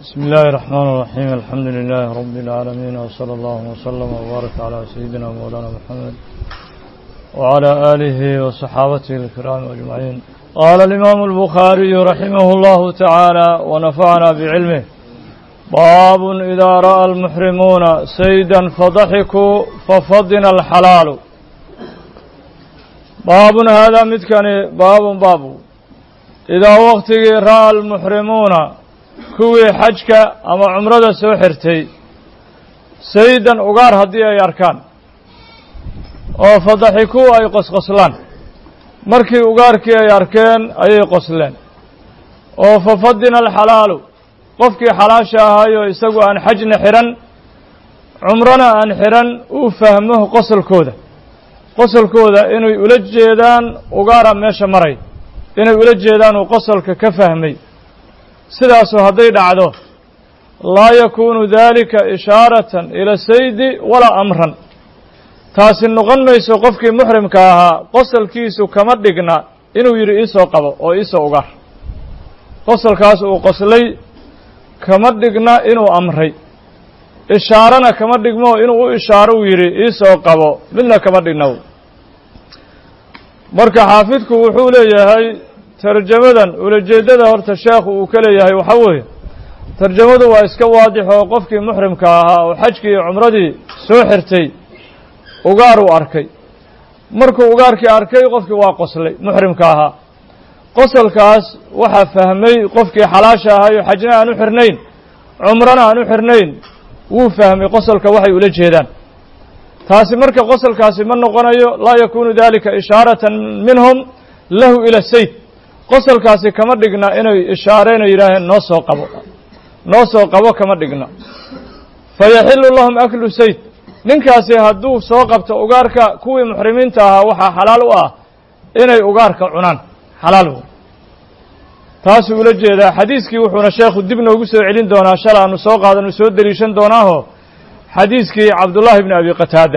بسم الله الرحمن الرحيم الحمد لله رب العالمين وصلى الله وسلم وبارك على سيدنا مولانا محمد وعلى آله وصحابته الكرام أجمعين. قال الإمام البخاري رحمه الله تعالى ونفعنا بعلمه: باب إذا رأى المحرمون سيدا فضحكوا ففضن الحلال. باب هذا متكني باب إذا وقت رأى المحرمون kuwii xajka ama cumrada soo xirtay saydan ugaar haddii ay arkaan oo fadaxikuu ay qosqoslaan, markii ugaarkii ay arkeen ayay qosleen. oo fafadina alxalaalu, qofkii xalaasha ahaayoo isagu aan xajna xihan cumrana aan xihan uu fahmo qosolkooda inay ula jeedaan ugaara meesha maray, inay ula jeedaan uu qosolka ka fahmay. sidaasoo hadday dhacdo laa yakuunu daalika ishaaratan ila saydi walaa amran, taasi noqon mayso qofkii muxrimka ahaa qosolkiisu kama dhigna inuu yidhi iisoo qabo oo iisoo ugaar. qosolkaas uu qoslay kama dhigna inuu amray, ishaarana kama dhigmo inuu u ishaaro uu yidhi iisoo qabo, midna kama dhigna. marka xaafidku wuxuu leeyahay tarjamadan ulajeedada horta sheekhu uu ka leeyahay waxaa weeye, tarjamadu waa iska waadix oo qofkii muxrimka ahaa oo xajkii iyo cumradii soo xirtay ugaar uu arkay. markuu ugaarkii arkay qofkii waa qoslay, muxrimka ahaa. qosolkaas waxaa fahmay qofkii xalaasha ahaayoo xajna aan u xirnayn cumrana aan u xirnayn, wuu fahmay qosolka waxay ula jeedaan. taasi marka qosolkaasi ma noqonayo laa yakuunu dalika ishaaratan minhum lahu ila sayd, qosolkaasi kama dhigna inay ishaareen yidhaaheen noo soo qabo kama dhigna. fayaxilu lahum aklu sayd, ninkaasi hadduu soo qabto ugaarka, kuwii muxrimiinta ahaa waxaa xalaal u ah inay ugaarka cunaan, xalaal. taasuu ula jeedaa. xadiiskii wuxuuna sheekhu dib noogu soo celin doonaa, shala aanu soo qaadanu soo deliishan doonaaho xadiiskii cabdullaahi bni abi qataada.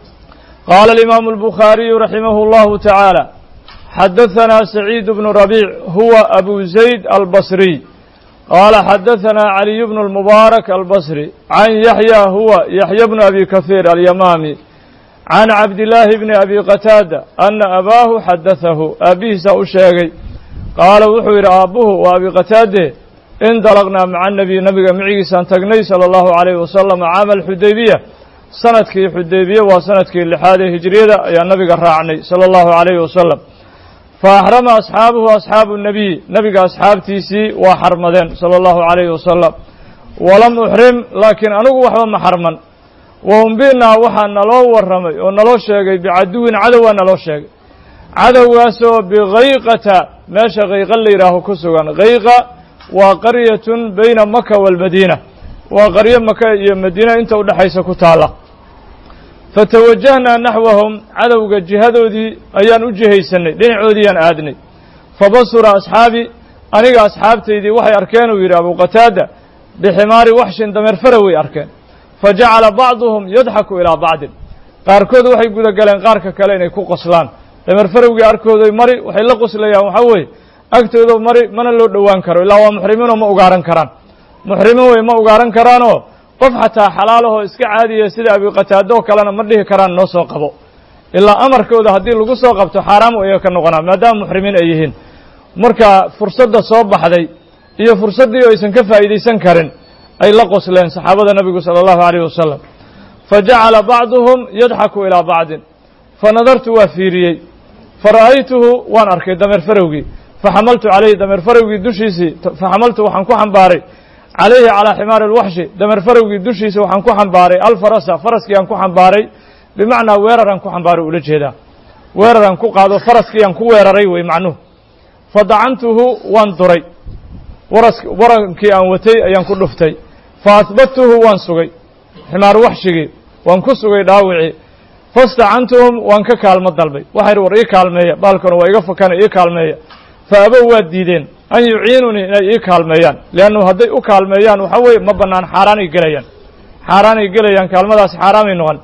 qaala alimaamu albukhaariyu raximahu allahu tacaala: xadaثna سacيid بن ربيع huwa أbu زayd الbصrي qala xadaثna عaliي بن المبارك الbصrي عan yaحyى huwa yaحyى بن أbي kaثيir اليamاmي عan cabdاللaahi بn أbي qتاadة أna abaahu xadaثahu, aabihiisa u sheegay. qaala wuxuu yidhi aabbuhu waa abi qataade: indalqnaa maca النabiy, nabiga micigiisaan tagnay salى الlahu عalيه wasalam caama اxudaybiya, sanadkii xudaybiye waa sanadkii 6aad ee hijriyada ayaa nabiga raacnay salى الlahu عalيه wasalam. faaxrama asxaabuhu asxaabu الnabiy, nabiga asxaabtiisii waa xarmadeen salى الlahu عalayhi wasalam. walam uxrim, laakiin anigu waxba ma xarman. wahumbi'naa waxaa naloo warramay oo naloo sheegay bicaduwin cadowaa naloo sheegay, cadowgaasoo bikayqata, meesha kayqa la yidhaaho ku sugan. kayqa waa qaryatun bayna maka wاlmadiina, waa qaryo maka iyo madiina inta udhexaysa ku taala. fatawajahnaa naxwahum, cadowga jihadoodii ayaan u jihaysanay, dhinacoodiiyaan aadnay. fabasura asxaabi, aniga asxaabtaydii waxay arkeen uu yidhi abu qataada biximaari waxshin, dameer fara way arkeen. fajacala bacduhum yadxaku ilaa bacdin, qaarkood waxay guda galeen qaarka kale inay ku qoslaan. dameer farowgii arkooday mari, waxay la qoslayaan waxaa weeye agtooda mari, mana loo dhowaan karo, ilaa waa muxrimiinoo ma ugaaran karaan. muxrimiin wey ma ugaaran karaanoo qof xataa xalaalahoo iska caadiya sida abi qataado oo kalena ma dhihi karaan noo soo qabo, ilaa amarkooda haddii lagu soo qabto xaaraam ayay ka noqonaa maadaama muxrimiin ay yihiin. marka fursadda soo baxday iyo fursaddii oo aysan ka faa'iidaysan karin ay la qosleen saxaabada nabigu salى الlahu عalيه wasalam. fajacala bacduhum yadxaku ilaa bacdin, fanadartu waa fiiriyey, fara'aytuhu waan arkay dameer farowgii, faxamaltu calayhi, dameer farowgii dushiisii, faxamaltu waxaan ku xambaaray calayhi calaa ximaari alwaxshi, dameer farowgii dushiisa waxaan ku xambaaray alfarasa, faraskii aan ku xambaaray, bimacnaa weeraraan ku xambaaray ula jeedaa, weeraraan ku qaado faraskiiaan ku weeraray wey macnuhu. fadacantuhu waan duray, warankii aan watay ayaan ku dhuftay. faahbadtuhu waan sugay, ximaar waxshigii waan ku sugay dhaawicii. fastacantuhum waan ka kaalmo dalbay, waxay war ii kaalmeeya, baalkana waa iga fakana ii kaalmeeya. faabow waa diideen an yuciinunii inay ii kaalmeeyaan, leannu hadday u kaalmeeyaan waxaa weeye ma bannaan, xaaraanay gelayaan, kaalmadaas xaaraamay noqon.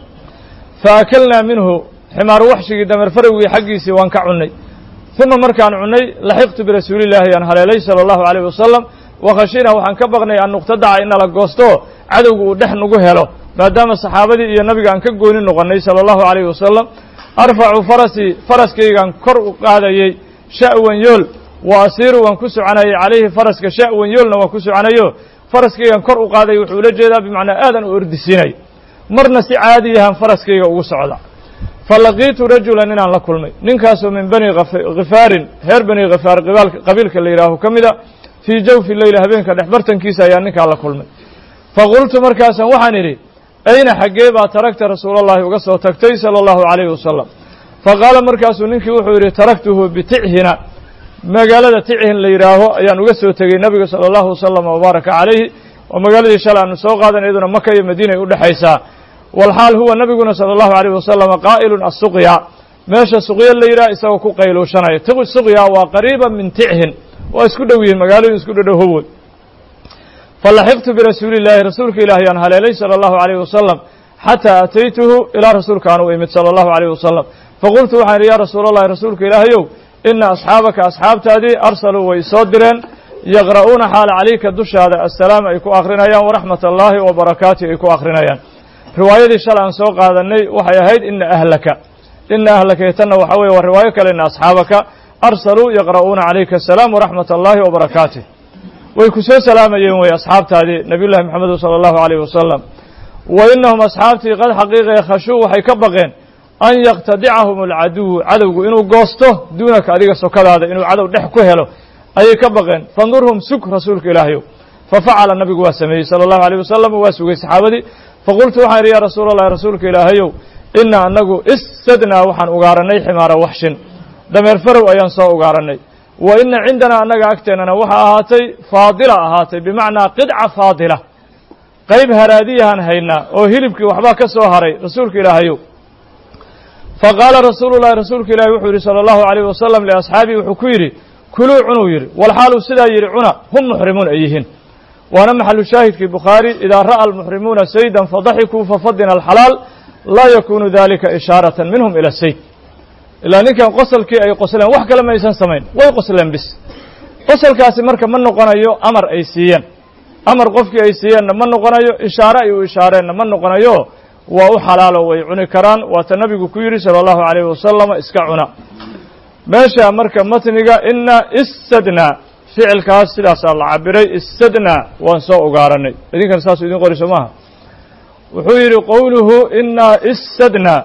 faakalnaa minhu, ximaar waxshigii dameer farowgii xaggiisii waan ka cunnay. uma markaan cunnay laxiqtu birasuuli illaahi aan haleelay salى الlahu عalيه wasalam wakhashina waxaan ka baqnay an nuqtadaca in nala goosto cadowga uu dhex nagu helo maadaama saxaabadii iyo nabiga aan ka gooni noqonnay sala allahu calayhi wasalam arfacu farasii faraskaygaan kor u qaadayey sha'wan yool wa asiiru waan ku soconayay calayhi faraska sha'wan yoolna waan ku soconayo faraskaygaan kor u qaaday wuxuu ula jeedaa bimacnaa aadan u ordisiinay marna si caadiyahan faraskayga ugu socda falaqiitu rajulan inaan la kulmay ninkaasoo min bani khifaarin reer bani khifaar qabiilka la yidhaaho ka mida fii jawfi leyla habeenka dhexbartankiisa ayaa ninkaa la kulmay faqultu markaasan waxaan idhi ayna xaggee baa taragta rasuulallahi uga soo tagtay sala allahu calayhi wasalam faqaala markaasuu ninkii wuxuu yidhi taraktuhu bitixhina magaalada tixhin la yidhaaho ayaan uga soo tegey nabiga sala allahu wasalam wabaaraka calayhi oo magaaladii shalay aanu soo qaadan iyaduna maka iyo madiina ay u dhexaysaa walxaal huwa nabiguna sala allahu calayhi wasalam qaa'ilun assuqya meesha suqya la yidhaha isagoo ku qayluushanaya suqya waa qariiba min tixhin waa isku dhow yihiin magaalooyin isku dhadhowhowood falaxiqtu birasuuli illaahi rasuulka ilaahi aan haleelay sala allahu calayhi wasalam xataa ataytuhu ilaa rasuulka aan u imid sala allahu calayhi wasalam faqultu waxaan idhi yaa rasuula allahi rasuulka ilaahayow ina asxaabaka asxaabtaadii arsaluu way soo direen yaqra'uuna xaala calayka dushaada assalaam ay ku akrinayaan waraxmat allaahi wa barakaatih ay ku akrinayaan riwaayadii shalay aan soo qaadanay waxay ahayd ina ahlaka tanna waxa weye waa riwaayo kale ina asxaabaka arsaluu yaqra'uuna calayka asalaam waraxmat allaahi wa barakaatih way ku soo salaamayeen wey asxaabtaadii nabiyullahi moxamedu sala allahu calayhi wasalam wa inahum asxaabtii qad xaqiiqee khashuu waxay ka baqeen an yaqtadicahum alcaduwu cadowgu inuu goosto duunaka adiga sokadaada inuu cadow dhex ku helo ayay ka baqeen fandurhum sug rasuulka ilaahayow fafacala nabigu waa sameeyey sala allahu alayh wasalam waa sugay saxaabadii faqultu waxaan idhi yaa rasuula allahi rasuulka ilaahayow ina anagu issadnaa waxaan ugaaranay ximaara waxshin dameer farow ayaan soo ugaaranay wa ina cindanaa annaga agteennana waxaa ahaatay faadila ahaatay bimacnaa qidca faadila qayb haraadiyahaan haynaa oo hilibkii waxbaa ka soo haray rasuulka ilaahayow faqaala rasuulu llahi rasuulka ilahi wuxuu yidhi sala allahu alayh wasalam liasxaabihi wuxuu ku yidhi kuluu cunuu yidhi walxaaluu sidaa yidhi cuna hum muxrimuun ay yihiin waana maxalu shaahidkii bukhaari idaa ra'a almuxrimuuna saydan fadaxikuu fafadina alxalaal laa yakunu dalika ishaaratan minhum ila sayd ilaa ninkan qosalkii ay qosleen wax kale ma aysan samayn way qosleen bis qosalkaasi marka ma noqonayo amar ay siiyeen amar qofkii ay siiyeenna ma noqonayo ishaare ay u ishaareenna ma noqonayo waa u xalaalo way cuni karaan waata nabigu ku yidhi sala allahu calayhi wasalam iska cuna meesha marka matniga ina issadna ficilkaas sidaasaa la cabiray issadna waan soo ugaaranay idinkan saasuu idin qoriso maaha wuxuu yidhi qowluhu ina issadna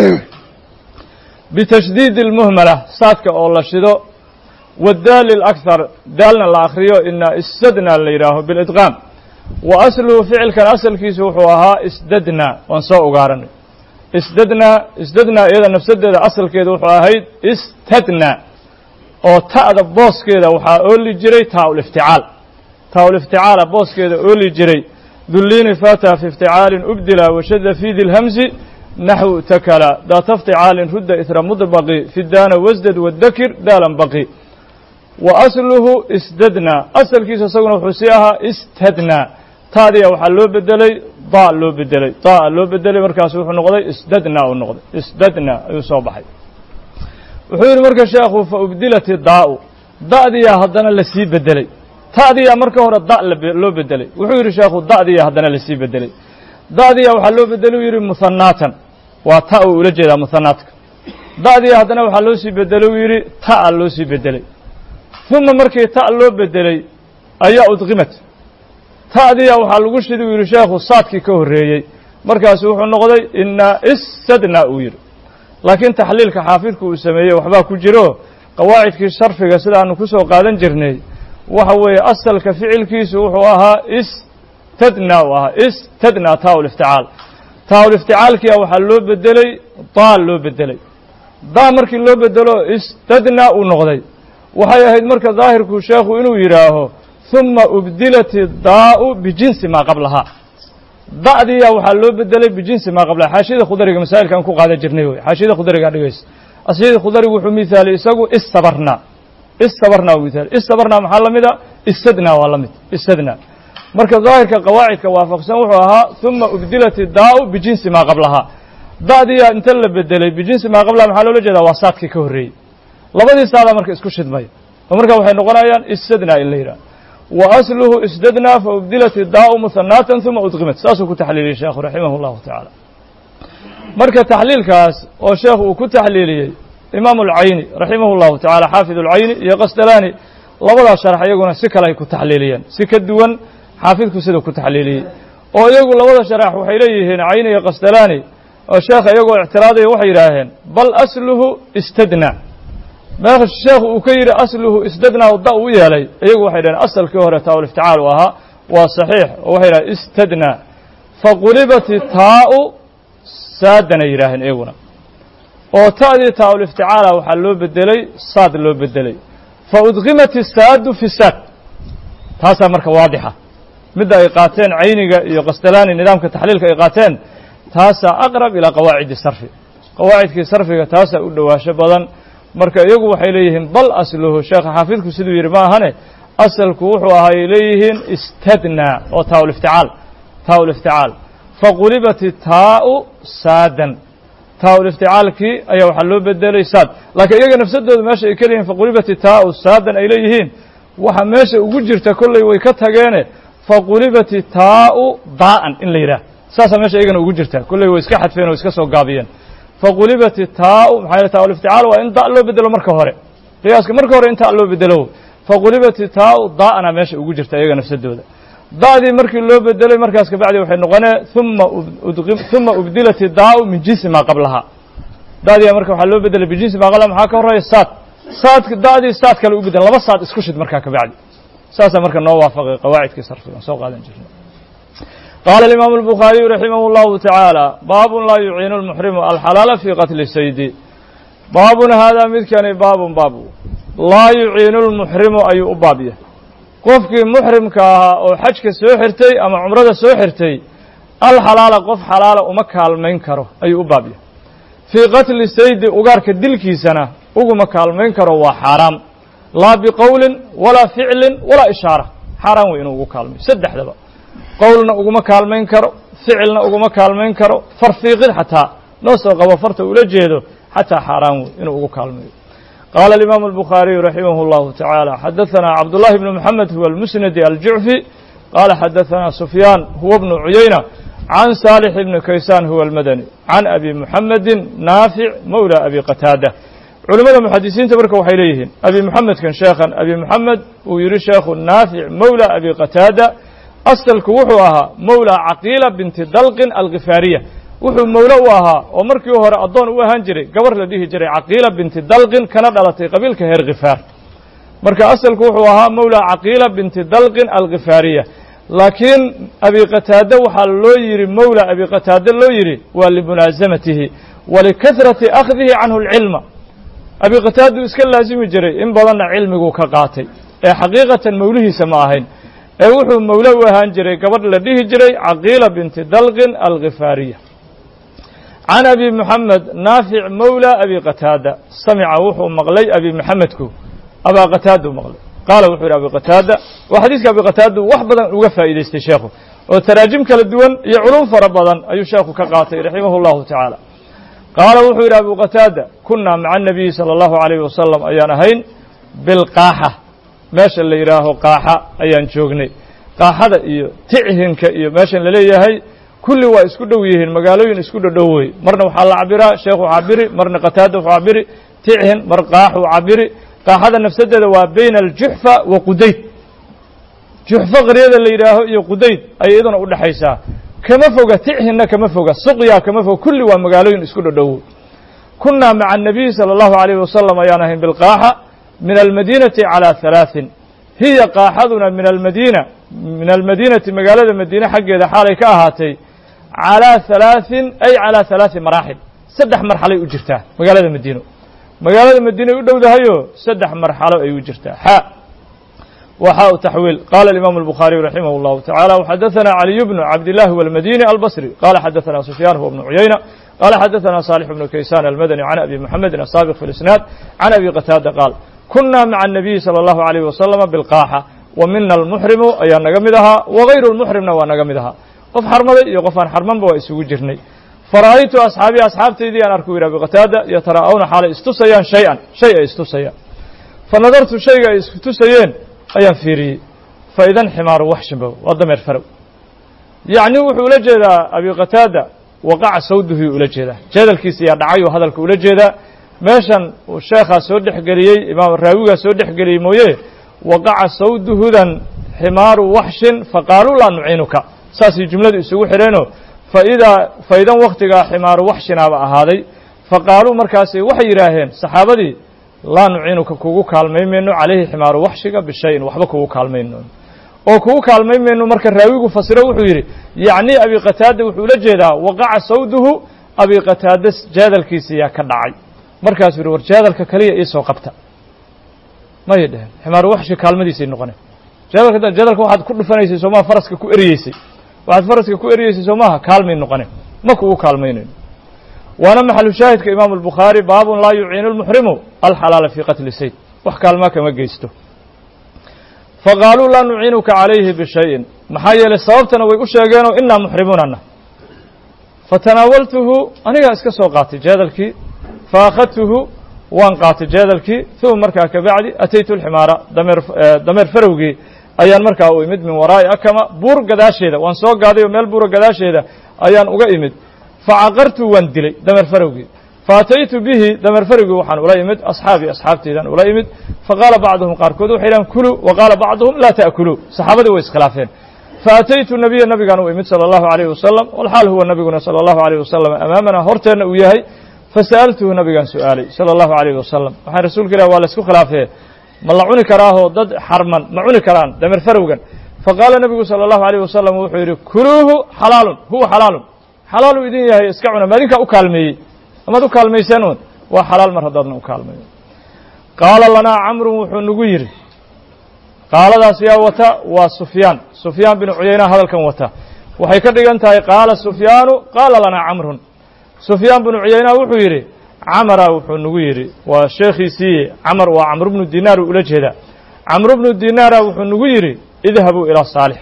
bitashdiidi اlmuhmala saadka oo la shido wadaali اlأkhar daalna la akriyo ina issadna la yidhaaho bilidqaam wa asluhu ficilkan asalkiisu wuxuu ahaa isdadna waan soo ugaaranay isdadna iyada nafsadeeda asalkeeda wuxuu ahayd istadna oo ta'da booskeeda waxaa ooli jiray taa-ulifticaala booskeeda ooli jiray dulliini fata fi ifticaalin ubdila washada fi di lhamsi naxwu takala daata ifticaalin rudda itra mudbaqi fi daana wasdad wadakir daalan baqi wa asluhu isdadna asalkiisa isaguna wuxuu sii ahaa istadna taadiya waxaa loo bedelay daa loo bedelay markaas wuxuu noqday isdadna uu noqday isdadna ayuu soo baxay wuxuu yidhi marka sheekhu fa ubdilat daa'u da'diyaa haddana lasii bedelay ta'diyaa marka hore da loo bedelay wuxuu yidhi sheekhu da'diyaa haddana lasii bedelay da'diyaa waxaa loo bedelay uu yidhi muhanaatan waa ta uu ula jeedaa muhanaatka da'diyaa haddana waxaa loo sii bedelay uu yidhi ta'a loo sii bedelay uma markii ta' loo bedelay ayaa udqimat ta'diya waxaa lagu shidi uu yidhi sheekhu saadkii ka horreeyey markaasu wuxuu noqday ina issadna uu yidhi laakiin taxliilka xaafidku uu sameeyey waxbaa ku jiro qawaacidkii sharfiga sidaanu ku soo qaadan jirnay waxa weeye asalka ficilkiisu wuxuu ahaa istadna uu ahaa istadna taa-ulifticaal taa-ulifticaalkiia waxaa loo bedelay daa loo bedelay daa markii loo bedelo istadna uu noqday waxay ahayd marka daahirku sheekhu inuu yidhaaho uma ubdilat daa'u bijinsi maa qablahaa da'diya waxaa loo bedelay bijinsi maa qablaha xaashiyada khudariga masaa'ilka aan ku qaadan jirnay wey xaashiyada khudariga dhigaysa asyada khudarigu wuxuu mithaalay isagu istabarna uu mithaalay istabarna maxaa la mid a istadna waa la mid istadna marka daahirka qawaacidka waafaqsan wuxuu ahaa uma ubdilat daa'u bijinsi maa qablahaa da'diya inta la bedelay bijinsi maa qablaha maxaa loola jeedaa waa saadkii ka horreeyey labadii saadaa marka isku shidmay oo marka waxay noqonayaan istadna in la yidhaha وأصله استدنى فأبدلت الداء مثناة ثم أدغمت ساسو كتحليل الشيخ رحمه الله تعالى مركة تحليل كاس وشيخ كتحليلي إمام العيني رحمه الله تعالى حافظ العيني يقستلاني لبدا شرح يقولنا سكلا كتحليليا سكدوان حافظ كسيدو كتحليلي oo iyagu labada sharax waxay leeyihiin Ayni iyo Qasdalaani oo sheekha iyagu i'tiraaday waxay yiraahdeen bal asluhu istadna marka sheekhu uu ka yiri asluhu istadna oo daa u yeelay iyagu waxay dhaheen asalkii hore taawul ifticaal waa saxiix oo waxay yiraahdeen istadna faqulibat taa'u saadana yiraahdeen iyaguna oo taadii taawul ifticaal waxa loo bedelay saad loo bedelay fa udghimat saadu fi sad taasa marka waadixa مدة إيقاتين عينية يقستلاني نظام كتحليل إيقاتين تاسا أقرب إلى قواعد الصرف قواعد الصرف تاسا أدواشة بضان مركا يقوح إليهم بل أصله شيخ حافظك سيدو يرما هنا أصل كوحوها إليهم استدنى وتاو الافتعال فقلبت التاء سادا تاو الافتعال كي أيو حلو بدلي ساد لكن يقى نفسده ماشي إكليهم فقلبت التاء سادا إليهم وحماشي أجرت كل ويكتها جانه فقلبت التاء ضاء إن ليرة ساسا ماشي إيجان وجرتها كل ويسكا حتفين ويسكا سو قابيا فقلبت التاء محايلة تاء الافتعال وإن ضاء لو بدلو مركه هوري قياسك مركه هوري إن تاء لو بدلو فقلبت التاء ضاء أنا ماشي وجرتها إيجان نفس الدولة ضاء دي مركه لو بدلو مركاسك بعد وحين نغنى ثم أبدلت الضاء من جنس ما قبلها ضاء دي مركه حلو بدل بجنس ما قبلها محاكا هوري صاد ضاء دي صاد كالو بدل لما صاد اسكشد مركاك بعد ساسا مركا نوافق قواعد كسرف سوق هذا الجنة قال الإمام البخاري رحمه الله تعالى باب لا يعين المحرم الحلال في قتل السيد باب هذا مثل باب لا يعين المحرم أي أبابيه قفك محرم كاها أو حجك سوحرتي أما عمرة سوحرتي الحلال قف حلال ومكة المنكره أي أبابيه في قتل السيد أقارك الدلكي سنة أقمك المنكره وحرام لا بقول ولا فعل ولا إشارة حرام وإنه كالمي سدح دبا قولنا أقوم كالمين كرو فعلنا أقوم كالمين كرو فرفيق حتى نوسق وفرت ولجهده حتى حرام وإنه كالمي قال الإمام البخاري رحمه الله تعالى حدثنا عبد الله بن محمد هو المسند الجعفي قال حدثنا سفيان هو ابن عيينة عن صالح بن كيسان هو المدني عن أبي محمد نافع مولى أبي قتادة علماء المحدثين تبارك وحيليهن أبي محمد كان شيخا أبي محمد ويري شيخ نافع مولى أبي قتادة أصل كوحوها مولى عقيلة بنت دلق الغفارية وحو مولى وها ومركي وهر أضون وهنجري قبر لديه جري عقيلة بنت دلق كانت على قبيل كهر غفار مركي أصل كوحوها مولى عقيلة بنت دلق الغفارية لكن أبي قتادة وحلو يري مولى أبي قتادة لو يري ولملازمته ولكثرة أخذه عنه العلم أبي قتادة إسكال لازم يجري إن بضنا علمه كقاطي حقيقة موليه سماهين وحو مولاه هانجري قبر لديه جري عقيلة بنت دلق الغفارية عن أبي محمد نافع مولى أبي قتادة سمع وحو مغلي أبي محمد كو أبا قتادة مغلي قال وحو أبي قتادة وحديثك أبي قتادة وحبدا وقفا إذا استشيخه وتراجمك للدول يعلون فربضا أي شيخ كقاطي رحمه الله تعالى قال وحو أبو قتادة كنا مع النبي صلى الله عليه وسلم أيان هين بالقاحة ماشا اللي يراه قاحة أيان شوقني قاحة إيو تعهنك إيو ماشا اللي يهي كل وا اسكو دويهن مقالوين اسكو دووي مرنا وحال عبرا شيخ عبري مرنا قتادة عبري تعهن مر قاح عبري قاحة نفسده وبين الجحفة وقديد جحفة غريدة اللي يراه إيو قديد أي إذن أقول حيسا كما فوق تعهن كما فوق سقيا كما فوق كل ومقالوين اسكو دووي كنا مع النبي صلى الله عليه وسلم أيانهم بالقاحة من المدينة على 3 هي قاحدنا من المدينة مقالة المدينة حق إذا حالي كاهاتي على 3 أي على 3 مراحل 3 مرحلة أجرتها مقالة المدينة يقولوا ذا هيو 3 مرحلة أي أجرتها حاء وحاء تحويل قال الإمام البخاري رحمه الله تعالى وحدثنا علي بن عبد الله والمديني البصري قال حدثنا سفيان هو ابن عيينة قال حدثنا صالح بن كيسان المدني عن أبي محمد السابق في الإسناد عن أبي قتادة قال كنا مع النبي صلى الله عليه وسلم بالقاحة ومنا المحرم أي نجمدها وغير المحرم ونجمدها قف حرمدي يقفان حرمان بوا يسوي جرني فرأيت أصحابتي دي أنا أركو إلى أبي قتادة يتراءون حال استسيان شيء استسيان فنظرت شيء استسيان أيان فيري فإذا حمار وحش وضمير فرو يعني وحو لجدا أبي قتادة وقع سوده ولجدا جدل كيسي دعايو هذا الكولجدا meeshan uu sheekha soo dhexgeliyay imaam raawiga soo dhexgeliyay mooyee waqaca sawduhudan ximaaru wahshin faqaalu la nucinuka saasi jumladu isugu xireeno faidan waqtiga ximaaru wahshina ba ahaaday faqaalu markaasi waxay yiraahdeen saxaabadii la nucinuka kugu kaalmeeyno calayhi ximaaru wahshiga bishayn waxba kugu kaalmeeyno oo kugu kaalmeeyno marka raawigu fasiro wuxuu yiri yaani abi qataada wuxuu la jeedaa waqaca sawduhu abi qataada jadalkiisa ya ka dhacay markaas uu warjaadalka kaliya ee soo qabta ma yideen ximaar wahshi kaalmadiisii noqonay jadalka waxaad ku dhufanaysaa Soomaa faraska ku eriyeysay waxaad faraska ku eriyeysay Soomaa kaalmay noqonay ma ku kaalmaynay wana maxal shaahidka imaam al-bukhari baabun la yu'inu al-muhrimu al-halal fi qatl sayd wax kaalma kama geysto faqalu la nu'inuka alayhi bi shay'in maxaa yeelay sababtana way u sheegeen oo inna muhrimunana fatanawaltuhu aniga iska soo qaatay jadalkii فأخذته وانقات جادلكي ثم مركا كبعدي أتيت الحمارة دمير فروقي أيان مركا أؤمد من وراء أكما بور قداشيدا وانسوق قادي وميل بور قداشيدا أيان أؤمد فعقرت واندلي دمير فروقي فأتيت به دمير فروقي وحان أؤمد أصحابتي دان أؤمد فقال بعضهم قاركودوا حيلان كلوا وقال بعضهم لا تأكلوا صحابة ويس خلافين فأتيت النبي كان أؤمد صلى الله عليه وسلم والحال هو النبي صلى الله عليه وسلم أمامنا هرتين وياهي فسألته نبي سؤالي صلى الله عليه وسلم وحان رسولك الله والسكو خلافه ما لعوني كراه ضد حرما معوني كران دمر فروقا فقال النبي صلى الله عليه وسلم وحيري كلوه حلال هو حلال إذن يهي اسكعنا ما ذنك أكالمي أما أكالمي سنون وحلال مرهدادنا أكالمي قال لنا عمرو وحنقير قال ذا سياوة وسفيان بن عيينة هذا الكم وتا وحيكرد انتهي قال سفيان قال لنا عمرو سفيان بن عيينة وحيري عمر وحنقيري وشيخي سي عمرو بن دينار ولجهدا عمرو بن دينار وحنقيري اذهبوا إلى صالح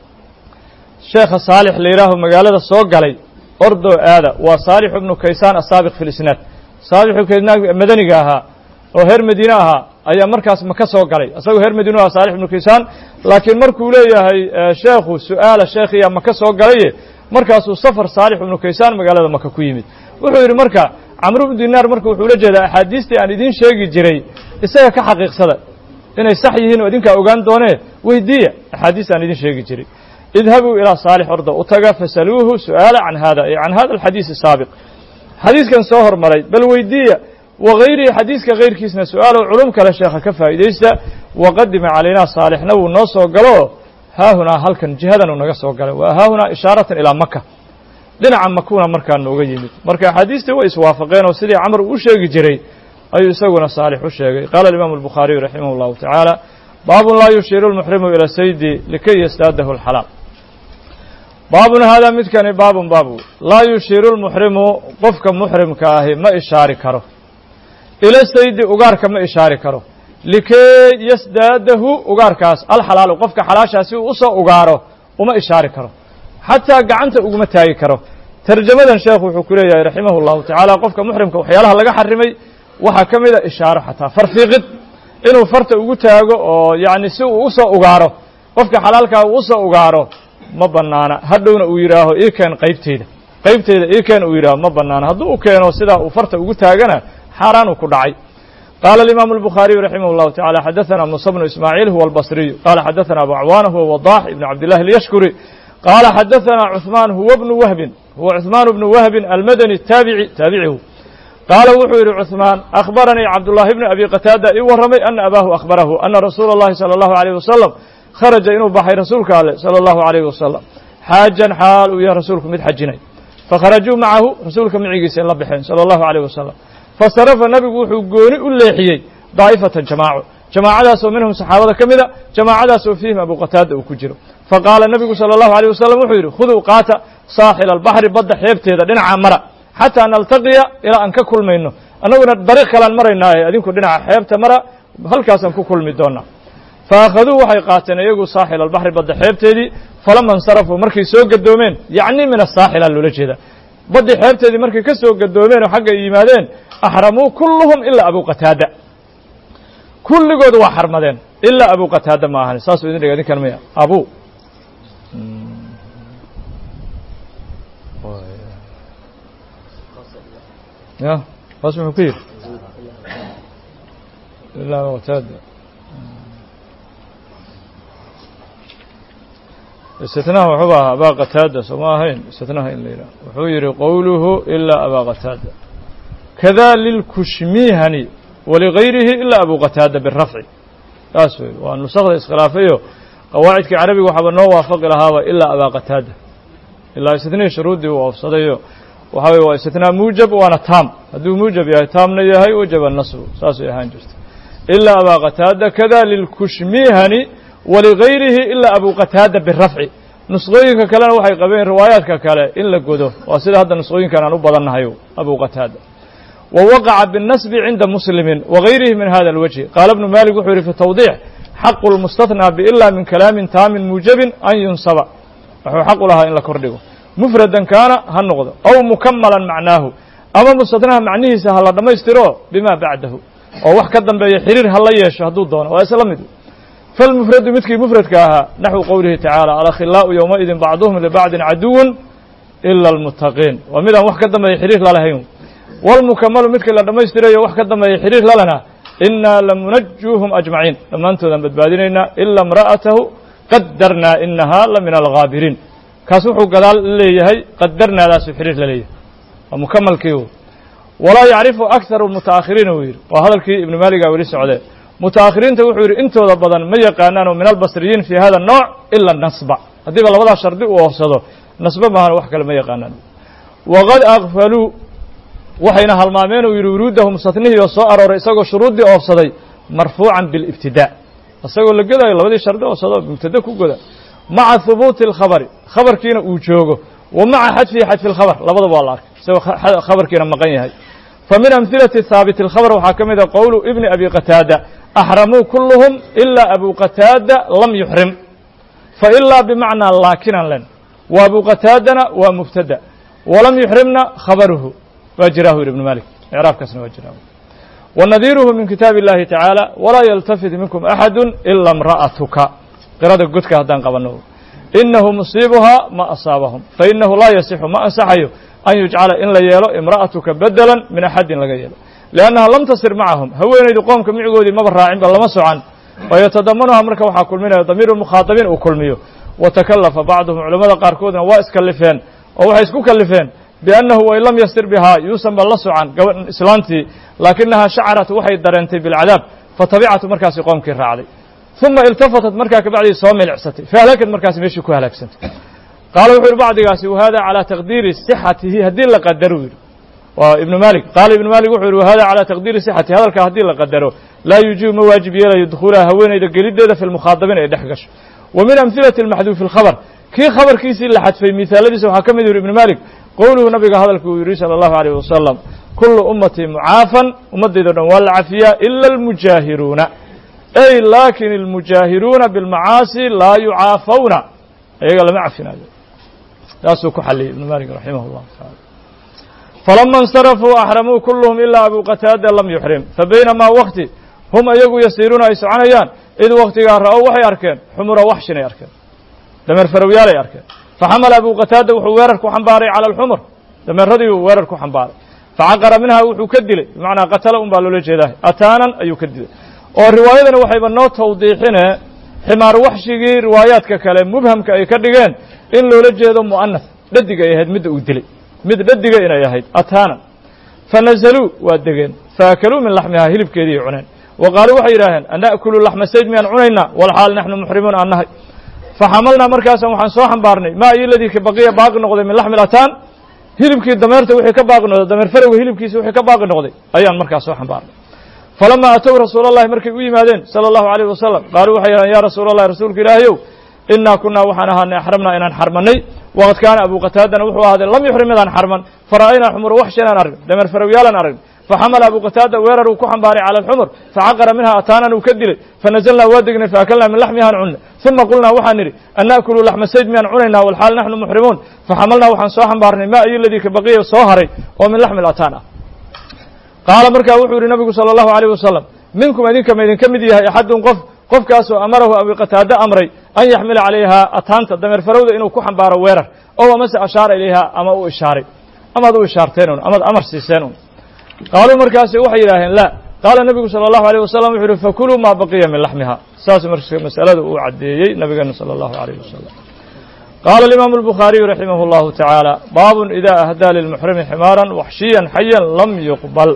الشيخ صالح اللي يراه مقالة السوق علي أردو هذا وصالح بن كيسان السابق في الإسناد صالح بن كيسان مدني قاها وهر مديناها أي مركز مكة سوق علي أصله هر مدينها صالح بن كيسان لكن مركو لي هي شيخ سؤال الشيخ يا مكة سوق علي مركز سفر صالح بن كيسان مقالة مكة كويمد وحير مركا عمرو بن دينار مركو وحول جدا أحاديثتي أن يدين شيء جري إساء كحقيق صدق إن يستحيين ودينك أوغان دونه ويدية أحاديث أن يدين شيء جري اذهبوا إلى صالح أرضه وتقى فسألوه سؤال عن هذا الحديث السابق حديث كان سوهر مري بل ويدية وغيره حديث كغير كيسنا سؤال علوم كلا شيخ كفا إذا وقدم علينا صالح نو النص وقالوا ها هنا هل كان جهدا ونقص وقالوا وها هنا إشارة إلى مكة dhinaca makuuna markaa nooga yimid marka xadiistii way iswaafaqeen oo sidii camar uu sheegi jiray ayuu isaguna saalix u sheegay qaala al-imaam al-bukhari rahimahullahu ta'ala baab la yushiru al-muhrimu ila saydi likay yastadahu al-halal baabun hada midkani baabun baabu la yushiru al-muhrimu qofka muhrimka ahi ma ishaari karo ila saydi ugaarka ma ishaari karo likay yastadahu ugaarkaas al-halal qofka xalaashaasi uu soo ugaaro uma ishaari karo حتى قعنت أقوم تاي كره ترجمة الشيخ وحكوري رحمه الله تعالى قفك محرم كوحيالها لقى حرمي وحكم إذا إشارة حتى فرفيقد إنه فرت أقوتاجو يعني سو وصا أقاره قفك حلالك وصا أقاره ما بنانا هدون ويراه إيه كان قيبتيده إيه كان ويراه ما بنانا هدو كان وسدا وفرت أقوتاجنا حران وكدعي قال الإمام البخاري رحمه الله تعالى حدثنا موسى بن إسماعيل هو البصري قال حدثنا أبو عوانة هو وضاح ابن عبد الله اليشكري قال حدثنا عثمان هو عثمان بن وهب المدني تابعه قال وحير عثمان أخبرني عبد الله بن أبي قتادة ورمي أن أباه أخبره أن رسول الله صلى الله عليه وسلم خرج إنه بحي رسولك صلى الله عليه وسلم حاجا حال ويا رسولكم متحجنين فخرجوا معه رسولك من عيسى الله بحين صلى الله عليه وسلم فصرف النبي وحقوني الليحيي ضائفة جماعة منهم صحابة كمذا جماعة فيهم أبو قتادة وكجروا فقال النبي صلى الله عليه وسلم وحيره خذوا قاتا ساحل البحر بد حيبته دنا عمرة حتى نلتقي إلى أن ككل منه أنا طريق كلام مرة إنها أدينكم دنا حيبته مرة هل كاسم ككل مدونا فأخذوه حيقاتنا يجوا ساحل البحر بد حيبته دي فلما انصرفوا مركي سوق الدومين يعني من الساحل اللولج هذا بد حيبته دي مركي كسوق الدومين وحق إيمانين أحرموا كلهم إلا أبو قتادة كل قد وحرمدين إلا أبو قتادة معهن ساسو إذن لقد كان ميا أبو يا فاسمه كيف إلا أبو قتادة استثناء وحبها أبا قتادة سماهين استثناء إلا وحير قوله إلا أبا قتادة كذا للكشميهني ولغيره إلا أبو قتادة بالرفع تاسوي وأن نسخة إسخلافيه قواعد كعربي وحب النوى وافق لها إلا أبا قتادة إلا استثناء شروطي وأفصديه وحاوي واستثناء موجب وأنا تام هذا موجب يا تام نيهاي وجب النصب تاسوي هاي جست إلا أبا قتادة كذا للكشميهني ولغيره إلا أبو قتادة بالرفع نسخوين كلام وحي قبين روايات كلا إلا قدو وأصل هذا نسخوين كان أبو هيو أبو قتادة ووقع بالنسب عند مسلم وغيره من هذا الوجه قال ابن مالك وحوري في التوضيح حق المستثنى بإلا من كلام تام موجب أن ينصب حق لها إلا كردقه مفردا كان هالنقض أو مكملا معناه أما مستثنى معنيه سهل لما يستروه بما بعده أو وحكا بيحرير هلا يشهدوا الدون وأسلمته فالمفرد مثل مفرد كاها نحو قوله تعالى الأخلاء يومئذ بعضهم لبعض عدو إلا المتقين ومذا وحكا بيحرير لا لهيهم والمكمل مثل لما يستروه وحكا بيحرير لا لنا إنا لمنجوهم أجمعين لما أنتم بدباديننا إلا امرأته قدرنا إنها لمن الغابرين كاسوحوا قدال ليهي قدرنا لا سحرير لليه ومكمل كيو ولا يعرف أكثر المتأخرين وير وهذا الكي ابن مالك وليس عليه متأخرين توحير انتو ضبضا ما يقانانوا من البصريين في هذا النوع إلا النصب هذه بالله وضع شرطي ووصده نصب ما هو وحكا لما يقانان وقد أغفلوا وحينها المامين ويرودهم مستثنيه وصائر ورئيسه شروط وصدي مرفوعا بالابتداء أسأقول لك كذا يلا بدي شرطي وصده بمبتدأ كذا مع ثبوت الخبر خبر كينا وجوجه ومع حذف الخبر لبض والله سوى خبر كينا مقنيه فمن أمثلة الثابت الخبر وحكم إذا قول ابن أبي قتادة أحرموا كلهم إلا أبو قتادة لم يحرم فإلا بمعنى لكنا لن وأبو قتادة ومبتدأ ولم يحرمنا خبره وجراه ابن مالك إعراف كسن وجراه ونذيره من كتاب الله تعالى ولا يلتفت منكم أحد إلا امرأتك قراد قدك هدان قبنه إنه مصيبها ما أصابهم فإنه لا يصح ما أنصحيه أن يجعل إن لا يلو امرأتك بدلا من أحد لا يلو لأنها لم تصر معهم هو يريد قوم كم يعودي ما براعين بل ما سعان ويتضمنها مركب وحاكل منها ضمير المخاطبين وكل ميو وتكلف بعضهم علماء قاركودنا واس كلفين أو حيسكو كلفين بأنه وإن لم يسر بها يوسم بالله سعان إسلامتي لكنها شعرت وحي درنتي بالعذاب فطبيعة مركز قوم كالرعلي ثم التفتت مركز بعد صوم العسة فهلكت مركز ميشي كوهلك سنت قال وحير بعض قاسي وهذا على تقدير صحته هدي لقدروا وابن مالك قال ابن مالك وحير وهذا على تقدير صحته هذا الكهدي لقدروا لا يجوز مواجب يلا يدخلها هوين إذا قليل ده في المخاطبين يدحقش ومن أمثلة المحذوف في الخبر كي خبر كيسي لحد في مثال لسه وحكم يدور ابن مالك قوله نبي هذا الكويري صلى الله عليه وسلم كل أمتي معافا ومددنا والعافية إلا المجاهرون أي لكن المجاهرون بالمعاصي لا يعافون أي قال ما عفنا ياسوك حلي ابن مالك رحمه الله تعالى فلما انصرفوا أحرموا كلهم إلا أبو قتادة لم يحرم فبينما وقت هم أيقوا يسيرون يسعنيان إذ وقت رأوا وحي أركان حمر وحشنا يركان دمر فرويال يركان فحمل أبو قتادة وحويرك حنباري على الحمر دمر ردي وويرك حنباري فعقر منها وحكدل بمعنى قتلهم بالله لجهده أتانا أي كدل والرواية وحي بنو توضيحنا حمار وحشي روايات ككلام مبهم كأي كدغان إن لو لجهده مؤنث ددغا يهد مد ودلي مد ددغا إنا يهد أتانا فنزلوا وادغان فاكلوا من لحمها هلب كيدي عنان وقالوا وحي راهن أن نأكل لحم السيد من عنينا والحال نحن محرمون عنها فحملنا مركزا وحن صوحا بارني ما أي الذي كبقية باقي نقضي من لحم الأتان هلبكي دمرته وحي كباقي نقضي دمر فرق هلبكي وحي كباقي نقضي أيان مركز صوحا بارني فلما أتوا رسول الله مركي ويمادين صلى الله عليه وسلم قالوا وحي يا رسول الله رسولك إلهيو إنا كنا وحنها أن أحرمنا إن حرمني وقد كان أبو قتادة وحوا هذا لم يحرم إذا حرما فرأينا حمر وحشنا نرد دمر فرويالا نرد فحمل أبو قتادة ويرر وكحن باري على الحمر فعقر منها أتانا وكدل فنزلنا وادقنا فأكلنا من لحمها عنا ثم قلنا وحنري أن نأكل لحم السيد من عنينا والحال نحن محرمون فحملنا وحن صاحا بارني ما أي الذي كبقي صهري ومن لحم الأتانا قال مركا وحور النبي صلى الله عليه وسلم منكم أذين كما إذن كمديها أحد قف qofkaasoo amarahu abi qataada amray an yaxmila calayhaa ataanta dameer farowda inuu ku xambaaro weerar ow amase ashaara ilayhaa ama u ishaaray amaad u ishaarteen un amaad amar siiseen un qaaluu markaasi waxay yidhaaheen la qaala nebigu salى الlahu عalيه wasalam wuxuu uhi fakuluu maa baqiya min laxmiha saas marka masalada uu caddeeyey nabigeena salى الlahu عalيه wasalam qaala الimaamu الbukhaariyu raximah الlahu taعaalى baabun ida ahdaa lilmuxrimi ximaaran waxshiyan xayan lam yuqbal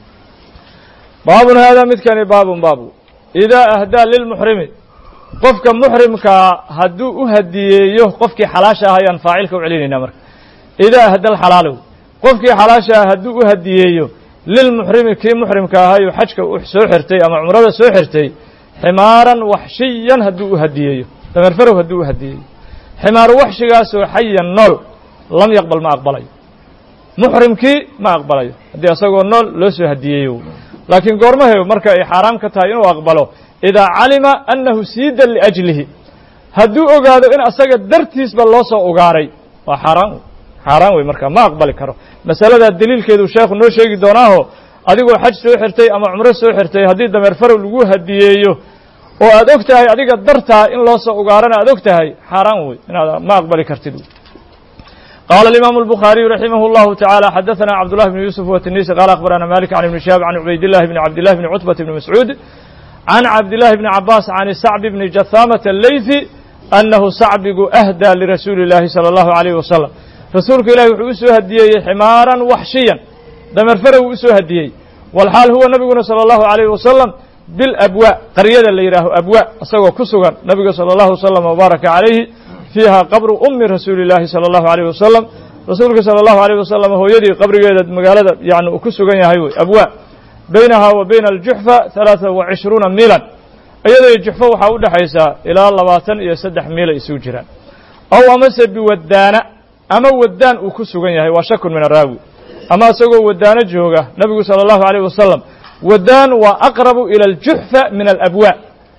baabun haadaa midkani baabun baabu idaa ahdaa lilmuxrimi qofka muxrimkaa hadduu u hadiyeeyo qofkii xalaasha ah ayaan faacilka u celinaynaa marka idaa ahda alxalaalow qofkii xalaasha ah hadduu u hadiyeeyo lilmuxrimi kii muxrimka ahayu xajka soo xirtay ama cumrada soo xirtay ximaaran waxshiyan hadduu u hadiyeeyo dameer farow hadduu u hadiyeeyo ximaaru waxshigaasoo xayan nool lam yaqbal ma aqbalayo muxrimkii ma aqbalayo haddii asagoo nool loo soo hadiyeeyo laakiin goormahe marka ay xaaraam ka tahay inuu aqbalo idaa calima annahu siidan liajlihi hadduu ogaado in asaga dartiisba loo soo ugaaray waa xaaraan wey marka ma aqbali karo masaladaa daliilkeedu sheekhu noo sheegi doonaaho adigoo xaj soo xirtay ama cumro soo xirtay haddii dameer farow lagu hadiyeeyo oo aad og tahay adiga dartaa in loo soo ugaarana aad og tahay xaaraan wey inaad ma aqbali kartid قال الإمام البخاري رحمه الله تعالى حدثنا عبد الله بن يوسف والتنيسي قال أخبرنا مالك عن ابن شهاب عن عبيد الله بن عتبة بن مسعود عن عبد الله بن عباس عن سعب بن جثامة الليثي أنه سعبق أهدى لرسول الله صلى الله عليه وسلم رسولك إلهي وحوسه هديي حمارا وحشيا دمر فرو وحوسه هديي والحال هو نبينا صلى الله عليه وسلم بالأبواء قرية اللي يراه أبواء أصدقوا كسوغا نبي صلى الله عليه وسلم وبارك عليه فيها قبر أم رسول الله صلى الله عليه وسلم رسولك صلى الله عليه وسلم هو يدي قبر جيدة مقالة يعني أكسوغا يهيوي أبواء بينها وبين الجحفة 23 ميلا أيضا الجحفة وحاول حيسا إلى اللواتن يسدح ميلا يسوجران أو أمس بودان أما ودان أكسوغا يهي وشك من الراوي أما سقوا ودان جوغا نبي صلى الله عليه وسلم ودان وأقرب إلى الجحفة من الأبواء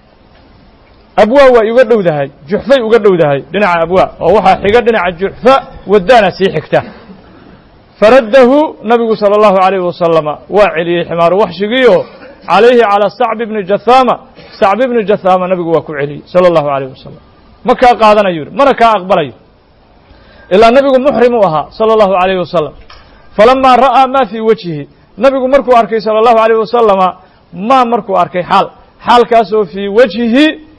أبواء ويقدوا ذهي جحفة يقدوا ذهي دنع أبواء ووحى حقا دنع الجحفة ودانا سيحكته فرده نبي صلى الله عليه وسلم وعلي حمار وحشقيه عليه على صعب بن جثامة نبي وكو علي صلى الله عليه وسلم مكا قادنا يوري مركا أقبلي إلا نبي محرم وها صلى الله عليه وسلم فلما رأى ما في وجهه نبي مركو أركي صلى الله عليه وسلم ما مركو أركي حال كاسو في وجهه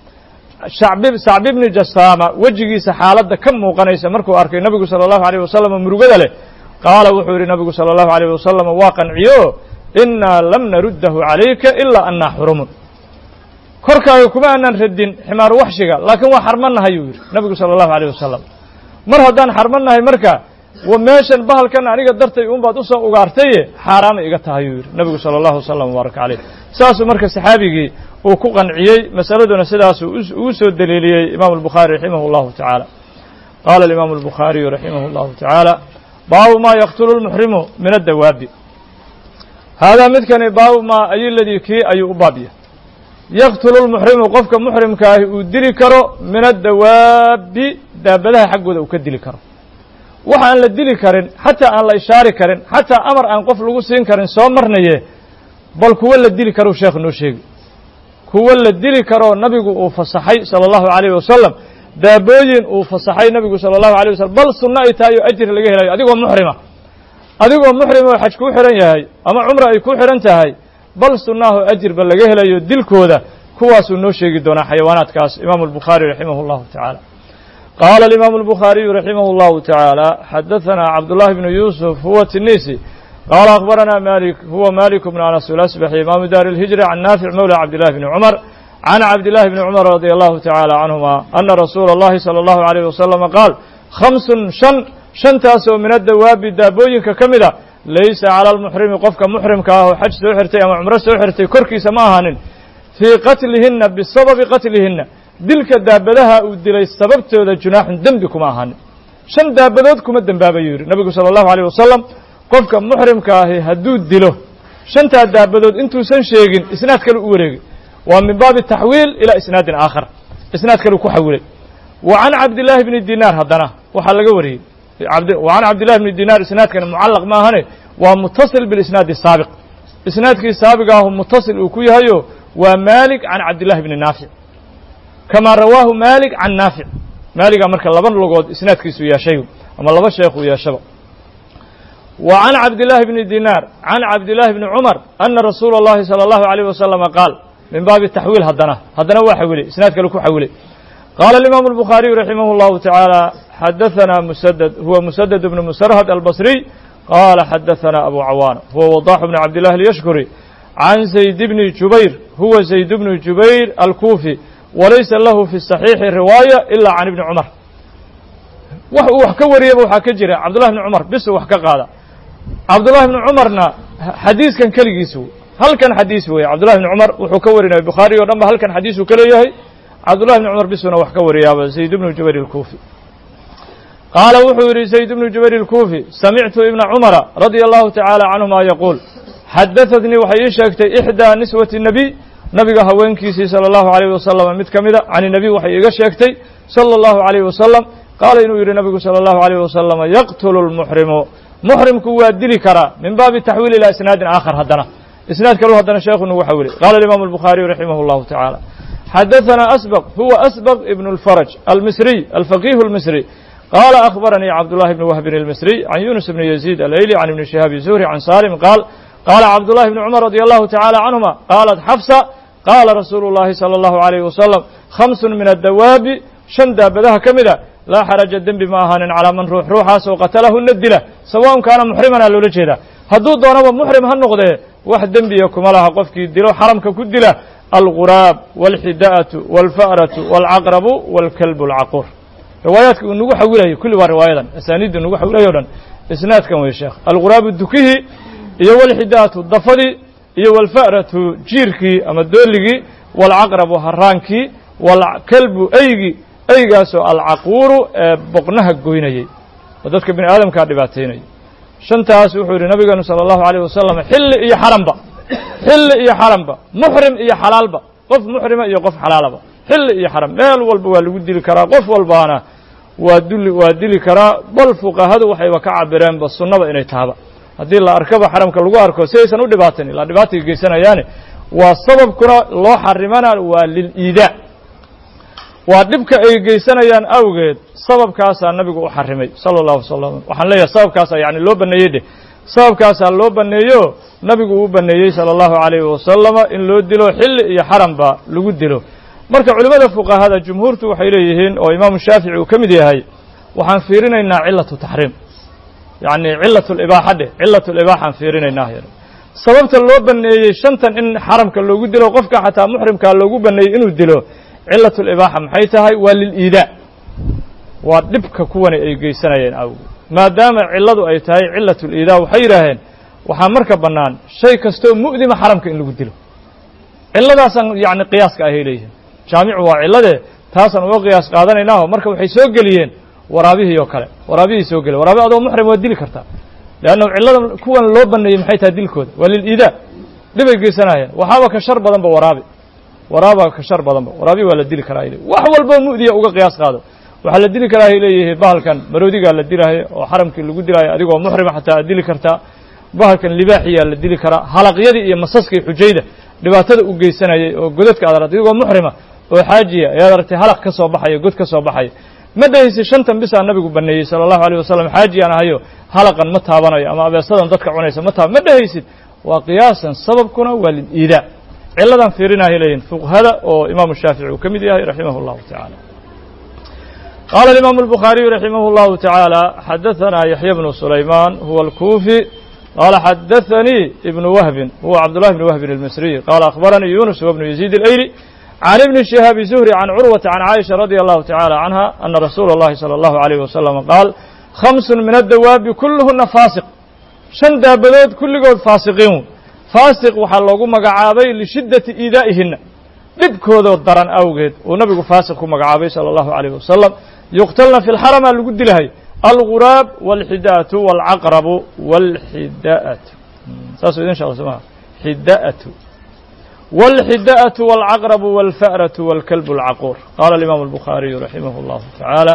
شعب بن جثامة وجهيisa xaalada ka muuqanaysa markuu arkay nabigu sallallahu alayhi wasallam murugada leh qaala wuxuu yiri nabigu sallallahu alayhi wasallam waa qanciyo inna lam naruddahu alayka illa anna hurum korkaaga kuma aanan radin ximaar waxshiga laakiin waa xarmanahay yiri nabigu sallallahu alayhi wasallam mar haddaan xarmanahay marka wa meeshan bahalkan aniga dartay uun baad u soo ugaartay xaraam iga tahay yiri nabigu sallallahu alayhi wasallam baraka alayhi saas marka saxaabigi uu ku qanciyay masaladuna sidaas uu soo daliiliyay imaam al-Bukhari rahimahullahu ta'ala qala al-imam al-Bukhari rahimahullahu ta'ala baabu ma yaqtulu al-muhrimu min ad-dawab hada midkani baabu ma ay alladhi ki ay ubabiya yaqtulu al-muhrimu qofka muhrimka ah uu dili karo min ad-dawab daabadaha xaqooda uu ka dili karo waxa aan la dili karin hatta aan la ishaari karin hatta amar aan qof lagu siin karin soo marnaye bal kuwa la dili karo sheekh noo sheegi kuwa la dili karo nabigu uu fasaxay sallallahu alayhi wasallam daabooyin uu fasaxay nabigu sallallahu alayhi wasallam bal sunna ay tahay ajir laga helayo adigoo muhrima xaj ku xiran yahay ama umra ay ku xiran tahay bal sunnahu ajir bal laga helayo dilkooda kuwaas uu noo sheegi doona xayawaanaadkaas imaam al-Bukhari rahimahullahu ta'ala قال الإمام البخاري رحمه الله تعالى حدثنا عبد الله بن يوسف هو التنيسي قال أخبرنا مالك بن أنس الأسبحي إمام دار الهجرة عن نافع مولى عبد الله بن عمر عن عبد الله بن عمر رضي الله تعالى عنهما أن رسول الله صلى الله عليه وسلم قال 5 شنتاس من الدواب دابوين ككمدة ليس على المحرم قفك محرم كاه حج سوحرتي أما عمره سوحرتي كركي سماهن في قتلهن بسبب قتلهن دلك دابدها ودلي السبب تود جناح دمبكم أهان 5 دابدودكم الدنباب يوري نبي صلى الله عليه وسلم qofka muhrimka ah haduu dilo 5 daabadood intuu san sheegin isnaad kale u wareegay waa min baab tahwiil ila isnaad aakhar isnaad kale ku xawilay wa an abdullah ibn dinar hadana waxa laga wariyay abdullah ibn dinar isnaadkan muallaq ma ahane waa muttasil bil isnaad saabiq isnaadkii saabiga ah muttasil uu ku yahayo waa malik an abdullah ibn nafi كما رواه مالك عن نافع مالك مركا لبن لغود إسناد كيسو يا شيء أما لبن شيخ يا شباب وعن عبد الله بن دينار عن عبد الله بن عمر أن رسول الله صلى الله عليه وسلم قال من باب التحويل هدنا وحولي إسناد كلكو حولي قال الإمام البخاري رحمه الله تعالى حدثنا مسدد هو مسدد بن مسرهد البصري قال حدثنا أبو عوان هو وضاح بن عبد الله اليشكري عن زيد بن جبير هو زيد بن جبير الكوفي وليس له في الصحيح رواية إلا عن ابن عمر وحكوري أبو حكجري عبد الله بن عمر بس وحكا قال عبد الله بن عمرنا حديث كان كليسو هل كان حديثه يا عبد الله بن عمر وحكورنا البخاري ورمى هل كان حديثه كليه عبد الله بن عمر بسنا وحكوري يا زيد بن جبير الكوفي قال وحوري زيد بن جبير الكوفي سمعت ابن عمر رضي الله تعالى عنهما يقول حدثتني وحي شاكت إحدى نسوة النبي نبي هوينكيسي صلى الله عليه وسلم متكمدة عن النبي وحي شاكتي صلى الله عليه وسلم قال إنه يرى النبي صلى الله عليه وسلم يقتل المحرم محرم كوادلي كرا من باب التحويل إلى إسناد آخر هدنا إسناد كله هدنا شيخ وحولي قال الإمام البخاري رحمه الله تعالى حدثنا أسبق هو أسبق ابن الفرج المصري الفقيه المصري قال أخبرني عبد الله بن وهب المصري عن يونس بن يزيد الأيلي عن ابن شهاب الزهري عن سالم قال عبد الله بن عمر رضي الله تعالى عنهما قالت حفصة قال رسول الله صلى الله عليه وسلم 5 من الدواب 5 دابدها كمدة لا حرج الدم بماهان على من روحها وقتله الندلة سواء كان محرما أو لجهده هدود دونما محرم هالنقضة واحد دم بيكم لها قفك دلو حرمك كدلة الغراب والحداءة والفأرة والعقرب والكلب العقور روايات نقول حولها كل رواية أسانيد نقول حولها إسناد كم يا شيخ الغراب الدكيه iyo walxidaatu dafadi iyo walfa'ratu jiirkii ama dooligii walcaqrabu haraankii walkalbu eygaasoo alcaquuru ee boqnaha goynayay oo dadka bini aadamkaa dhibaateynaya shantaas wuxuu yidhi nabigeenu sala allahu alayh wasalam xilli iyo xaramba muxrim iyo xalaalba qof muxrima iyo qof xalaalaba xilli iyo xaram meel walba waa lagu dili karaa qof walbaana waa dili karaa bal fuqahadu waxayba ka cabireenba sunnada inay tahaba haddii la arkaba xaramka lagu arko si aysan u dhibaatin ilaa dhibaatay geysanayaane waa sababkuna loo xarimana waa liliidaa waa dhibka ay geysanayaan awgeed sababkaasaa nabigu u xarimay sala allahu wasalam waxaan leeyahay sababkaasaa yani loo baneeyey dheh sababkaasaa loo baneeyo nabigu uu baneeyey sala allahu calayhi wasalama in loo dilo xilli iyo xaramba lagu dilo marka culimmada fuqahada jumhuurtu waxay leeyihiin oo imaamu shaafici uu ka mid yahay waxaan fiirinaynaa cilatu taxriim يعني علة الإباحة علة الإباحة في رينا هنا سببت اللو بني شنطن إن حرمك اللو قدلو قفك حتى محرمك اللو بني إنو دلو علة الإباحة محيتها وللإيذاء ودبك كوني أي جيسانين أو ما دام علة أي تاي علة الإيذاء وحيرهن وحمرك بنان شيء كستو مؤذي ما حرمك إنو قدلو علة داسن يعني قياس كأهيليه جامع وعلة تاسن وقياس قادنا إنه مركب حيسوق جليين waraabihi iyo kale waraabihi soo galay waraabi adoo muxrim waa dili kartaa laana cilada kuwan loo baneeyay maxay tahay dilkooda walil iida dibay geysanayaan waxaba ka shar badan ba waraaba ka shar badan ba waraabi waa la dili karaa ilaa wax walba mudiya uga qiyaas qaado waxa la dili karaa ilaa bahalkan maroodiga la dilaayo oo xaramkii lagu dilaayo adigoo muxrim xataa dili kartaa bahalkan libaaxiya la dili karaa halaqyadii iyo masaskii xujayda dhibaatada u geysanayay oo godadka aad adigoo muxrima oo xaajiya ayaa aragtay halaq ka soo baxay god ka soo baxay ma dhahaysi shantan bisa nabigu baneeyay sallallahu alayhi wasallam xaajiyan ahayo halaqan ma taabanayo ama abeesadan dadka cunaysa ma dhahaysid waa qiyaasan sababkuna waa liliida ciladan fiirinahay leeyin fuqahada oo imam shaafici uu kamid yahay rahimahullahu ta'ala قال الإمام البخاري رحمه الله تعالى حدثنا يحيى بن سليمان هو الكوفي قال حدثني ابن وهب هو عبد الله بن وهب المصري قال أخبرني يونس وابن يزيد الأيلي عن ابن شهاب الزهري عن عروة عن عائشة رضي الله تعالى عنها أن رسول الله صلى الله عليه وسلم قال 5 من الدواب كلهن فاسق 5 دابدود كل قول فاسقين فاسق waxaa loogu magacaabay لشدة إيذائهن dhibkooda daran awgeed oo nabigu faasiq ku magacaabay sallallahu alayhi wasallam yuqtalna fi al-haram lagu dilahay al-ghurab wal-hidaatu wal-aqrab wal-hidaatu saaso insha Allah sama hidaatu والحداءة والعقرب والفأرة والكلب العقور قال الإمام البخاري رحمه الله تعالى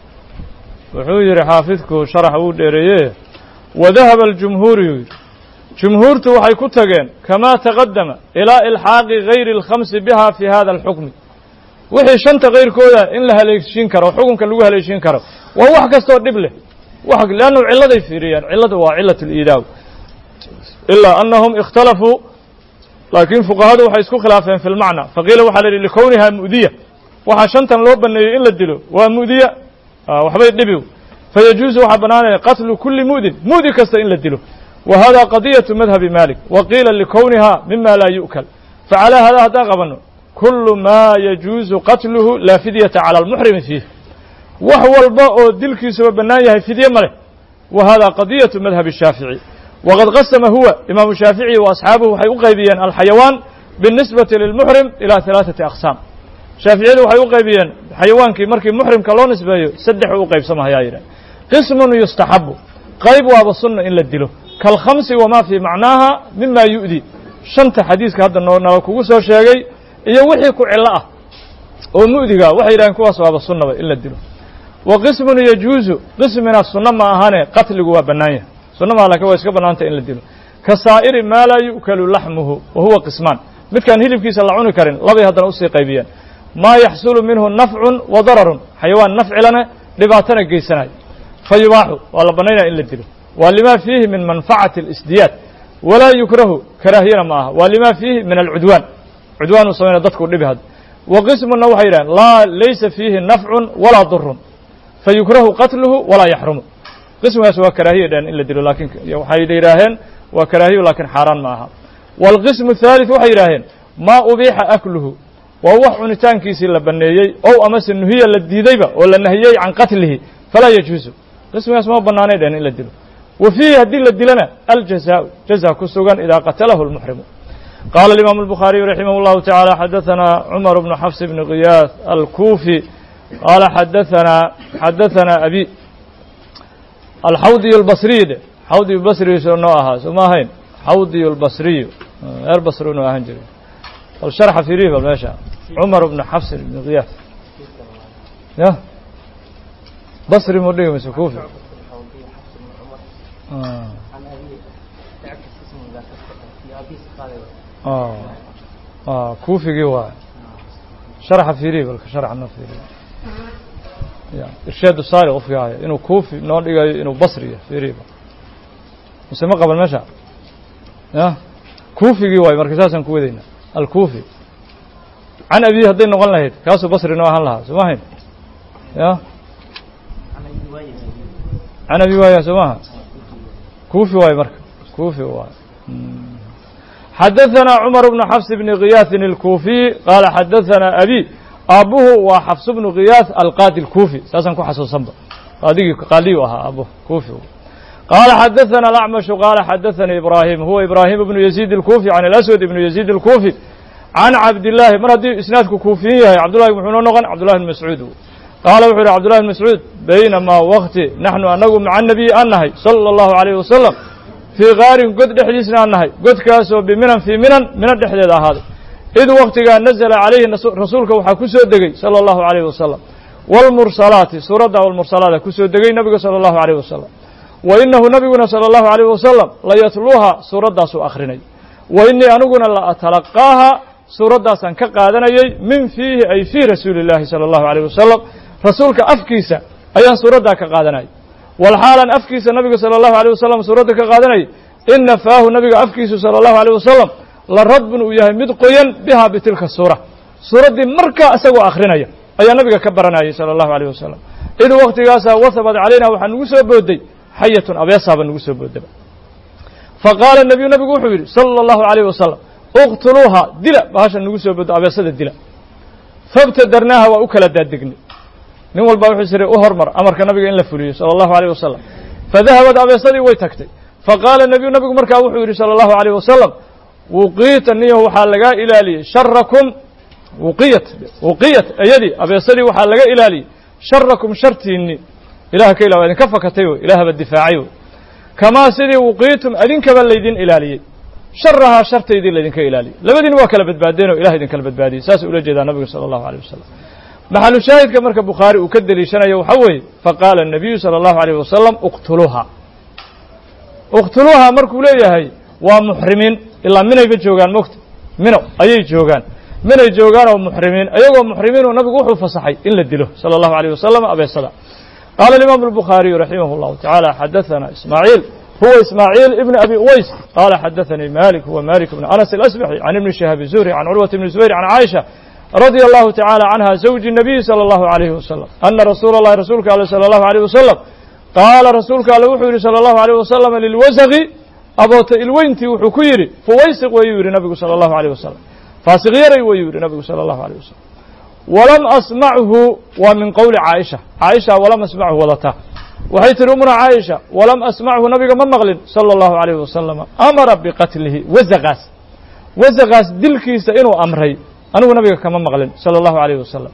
وحوجر حافظك شرح ودريه وذهب الجمهور jumhuurtu waxay ku tageen kamaa taqadama ilaa ilxaaqi gayri اlkhamsi biha fi hada اlxukmi wixii shanta kayrkooda in la haleeshiin karo xukunka lagu haleeshiin karo waa wax kastoo dhib leh lannu cilladay fiiriyaan cilladu waa cilaة اliidaaw ilaa anahum اkhtalafuu laakiin fuqahadu waxay isku khilaafeen fi lmacna faqiila waxaa la yidhi likowniha mu'diya waxaa shantan loo baneeyey in la dilo waa mu'diya waxbay dhibi fayajuuzu waxaa banaanaya qatlu kuli mu'din mu'di kasta in la dilo wa hada qadiyaةu madhabi malik wa qiila likowniha mima laa yu'kal facalaa hada haddaan qabanno kulu ma yajuuzu qatluhu laa fidyata calى اlmuxrimi fiih wax walba oo dilkiisuba bannaan yahay fidye ma leh wa hada qadiyaةu madhabi الshaafiعي wqad qasama huwa imaamu shaafiعي wa asxaabuhu waxay u qaybiyeen alxayawaan biالnisbati lilmuxrim ilى ثalaaثaةi aqsaam shaaficiyadu waxay u qaybiyeen xayawaankii markii muxrimka loo nisbeeyo saddex u qaybsamahayaa yidhah qismun yustaxabu qayb waaba sunna in la dilo kaalkhamsi wama fii macnaaha mima yu'di shanta xadiiska hadda nala kugu soo sheegay iyo wixii ku cillo ah oo mu'diga waxay yidhaheen kuwaas waaba sunnaba in la dilo wa qismun yajuuzu qismina sunno ma ahane qatligu waa bannaan yahay sunna maa lakin waa iska bannaantay in la dilo ka saa'iri maa laa yu'kalu laxmuhu wa huwa qismaan midkaan hilibkiisa la cuni karin labay haddana usii qaybiyeen maa yaxsulu minhu nafcun wa dararun xayawaan nafcilana dhibaatana geysanayo fa yubaaxu waa la bannaynaya in la dilo waa lima fiihi min manfacati اlisdiyaad walaa yukrahu karaahiyana ma aha waa lima fiihi min alcudwaan cudwaan uu samayna dadku dhibi had wa qismunna waxay yidhahen laa laysa fiihi nafcun walaa durun fa yukrahu qatluhu walaa yaxrumu qismigaas waa karaahiya dhehen in la dilo laakiin waxay yidhaaheen waa karaahiyo laakiin xaaraan ma aha waalqismu الثaalith waxay yidhaaheen maa ubiixa akluhu waa wax cunitaankiisii la baneeyey ow amase nuhiya la diidayba oo la nahiyey can qatlihi falaa yajuuzu qismigaas ma banaanay dhehen in la dilo wa fiihi haddii la dilana aljazaءu jaza ku sugan idaa qatalahu اlmuxrimu qaala الimaamu الbukhaariyu raximah اllahu taعaalى xadaثana cumar bnu xafs bni kiyaas alkuufi qaala xadaثana abi alxawdiy اlbasriy de xawdiy basriy soo noo ahaa soo ma ahayn xawdiy اlbasriyu reer basri inuu ahaan jiray bal sharxa fiirihi bal meesha cumar bnu xafs ibn kiyaas ya basri mu dhigi mise kuufi kuufigii waay sharxa fiirihi balka sharxa noo fiirihi irshaad saari qofkii haya inuu kuufi noo dhigayo inuu basriya fiiriba mise ma qaban meesha ya kuufigii waayo marka saasaan ku wadayna alkuufi can abihi hadday noqon lahayd kaasuu basri noo ahaan lahaa soo ma hayn ya can abi waaya soo maha kuufi waayo marka kuufi waayo xadaثana cumar bnu xafs bni kiyaasin الkuufiy qaala xadaثana abi aabuhu waa xafs bnu kiyaas alqaadi اlkuufi saasaan ku xasuusanba qaadigii qaaliyu ahaa aabuhu kuufi qaala xadaثana alacmashu qaala xadaثanii ibraahim huwa ibraahim bnu yaziid اlkuufi can alaswad ibnu yaziid اlkuufi can cabdillaahi mar haddii isnaadku kuufiyin yahay cabdullahi muxuu noo noqon cabdullahi bn mascuud qaala wuxuu yihi cabdullahi bn mascuud baynamaa wakti naxnu anagu maca nabiyi aan nahay salى اllahu عalayh wasalam fii kaarin god dhexdiisna aan nahay godkaasoo biminan fii minan mina dhexdeeda ahaaday id waktigaa nazla calayhi rasuulka waxaa ku soo degey salى اllahu عalayh wasalam wاlmursalaati suuradda wlmursalaada ku soo degey nabiga salى اllahu عalayh wasalam wa inahu nabiguna salى اllahu عalayh wasalam layatluuha suuraddaasuu akhrinay wa inii aniguna la atalaqaaha suuraddaasaan ka qaadanayey min fiihi ay fii rasuuli اllahi salى اllahu عalayh wasalam rasuulka afkiisa ayaan suuraddaa ka qaadanayay walxaalan afkiisa nabiga salى اllahu عalيه wasalam suuradda ka qaadanayay ina faahu nabiga afkiisu salى اllahu عalيه wasalam la radbun uu yahay mid qoyan biha bitilka suura suuraddii markaa isagoo akhrinaya ayaa nabiga ka baranayay salى اllahu عalيه wasalam id waktigaasaa wahabat calayna waxaa nagu soo booday xayatun abeesaaba nagu soo boodaba faqaala nebiyu nabigu wuxuu yidhi salى اllahu عalيه wasalam اqtuluuha dila bahasha nagu soo boodo abeesada dila fabtadarnaaha waa u kala daadegnay nin walba wuxuu siray u hormar amarka nabiga in la fuliyo salى اllahu عalيه wasalam fadahabad abeesadii way tagtay faqaala nebiyu nabigu markaa wuxuu yidhi salى اllahu عalيه wasalam wuqiita niyahu waxaa lagaa ilaaliyey sharakum wuqiyat ayadii abeesadii waxaa laga ilaaliyey sharakum shartiinni ilaha ka ila waa idinka fakatay wey ilaahaba difaacay wey kamaa sidii wuqiitum adinkaba laydin ilaaliyey sharahaa shartaydii laydinka ilaaliyey labadiina waa kala badbaadeen oo ilah idinkala badbaadiyey saasuu ula jeedaa nabigu salى اllahu عalيه wasalam maxalu shaahidka marka bukhaari uu ka deliishanayo waxaa weeye faqaala الnabiyu salى اllahu عalيه wasalam اqtuluuha markuu leeyahay ومحرمين إلا من يبجوغان مكت منو أي جوغان من يجوغان ومحرمين أيوة محرمين ونبي وحو فصحي إلا الدلو صلى الله عليه وسلم أبي الصلاة. قال الإمام البخاري رحمه الله تعالى حدثنا إسماعيل هو إسماعيل ابن أبي أويس قال حدثني مالك هو مالك بن أنس الأسبحي عن ابن شهاب الزهري عن عروة بن الزبير عن عائشة رضي الله تعالى عنها زوج النبي صلى الله عليه وسلم أن رسول الله رسولك صلى الله عليه وسلم قال رسولك وحوري صلى الله عليه وسلم للوزغ أبوت الوينتي وحكيري فويسق ويوري نبي صلى الله عليه وسلم فاسغيري ويوري نبي صلى الله عليه وسلم ولم أسمعه ومن قول عائشة ولم أسمعه ولتا وحيث أمنا عائشة ولم أسمعه نبي من مغلن صلى الله عليه وسلم أمر بقتله وزغاس دلكيس إنه أمري أنه نبي كما مغلن صلى الله عليه وسلم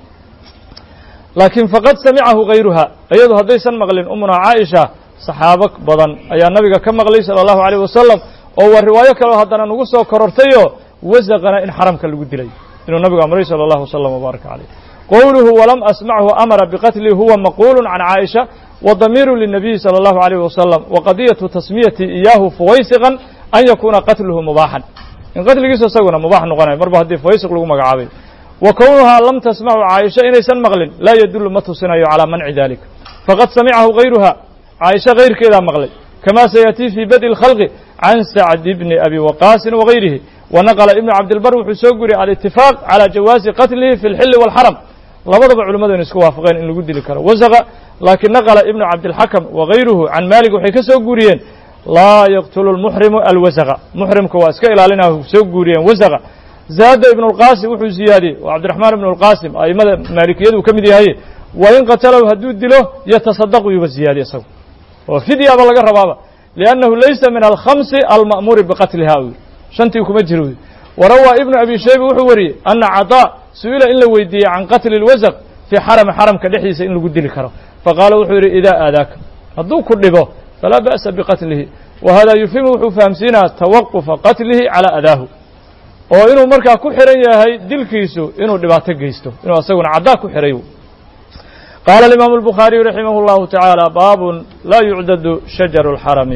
لكن فقد سمعه غيرها أيضا هديسا مغلن أمنا عائشة صحابك بدن أي النبي كما مغلن صلى الله عليه وسلم أو الرواية كلو هدنا نقصه كررتيو وزغنا إن حرمك اللي إنه النبي أمري صلى الله وسلم وبارك عليه قوله ولم أسمعه أمر بقتله هو مقول عن عائشة وضمير للنبي صلى الله عليه وسلم وقضية تسمية إياه فويسقا أن يكون قتله مباحا إن قتل جيسو سونا مباح نقناي مربع هدي فويسق لغو مقعابي وكونها لم تسمع عائشة إن يسن مغلن لا يدل متسنى على منع ذلك فقد سمعه غيرها عائشة غير كذا مغلن كما سيأتي في بدء الخلق عن سعد بن أبي وقاص وغيره ونقل ابن عبد البر وحسوقري على الاتفاق على جواز قتله في الحل والحرم لبضب علماء نسكوا وافقين إن لقد ذكر وزغ لكن نقل ابن عبد الحكم وغيره عن مالك وحكسوقريين لا يقتل المحرم الوزغ محرم كواسك إلى لنا سوقريين وزغ زاد ابن القاسم وحو زيادي وعبد الرحمن بن القاسم أي ماذا مالكية وكمدي هاي وإن قتله هدود له يتصدق ويبزيادي سو وفدي أبا لقى ربابا لأنه ليس من الخمس المأمور بقتلها شنتيكم اجروا وروى ابن أبي شيبة وحوري أن عطاء سئل إلا ويدي عن قتل الوزغ في حرم كدحيس إن لقد ذكره فقال وحوري إذا آذاك هدو كله فلا بأس بقتله وهذا يفهم فهمسينا توقف قتله على أذاه وإنه مركا كحرية هاي دلكيسو إنه دباتك جيستو إنه أصيغنا عدا كحريو قال الإمام البخاري رحمه الله تعالى باب لا يعدد شجر الحرم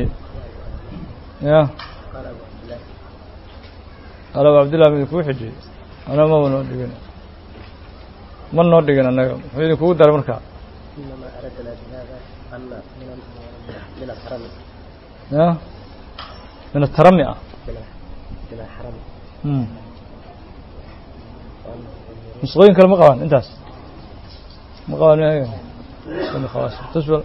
يا قال عبد الله بن كوحجي أنا ما نودينا من نودينا أنا في كود دار مركا إنما أردنا بهذا أن من الحرم يا من الترمئة من الحرم مصغين كلمة قوان انتاس مقوان ايه كلمة خواص تصبر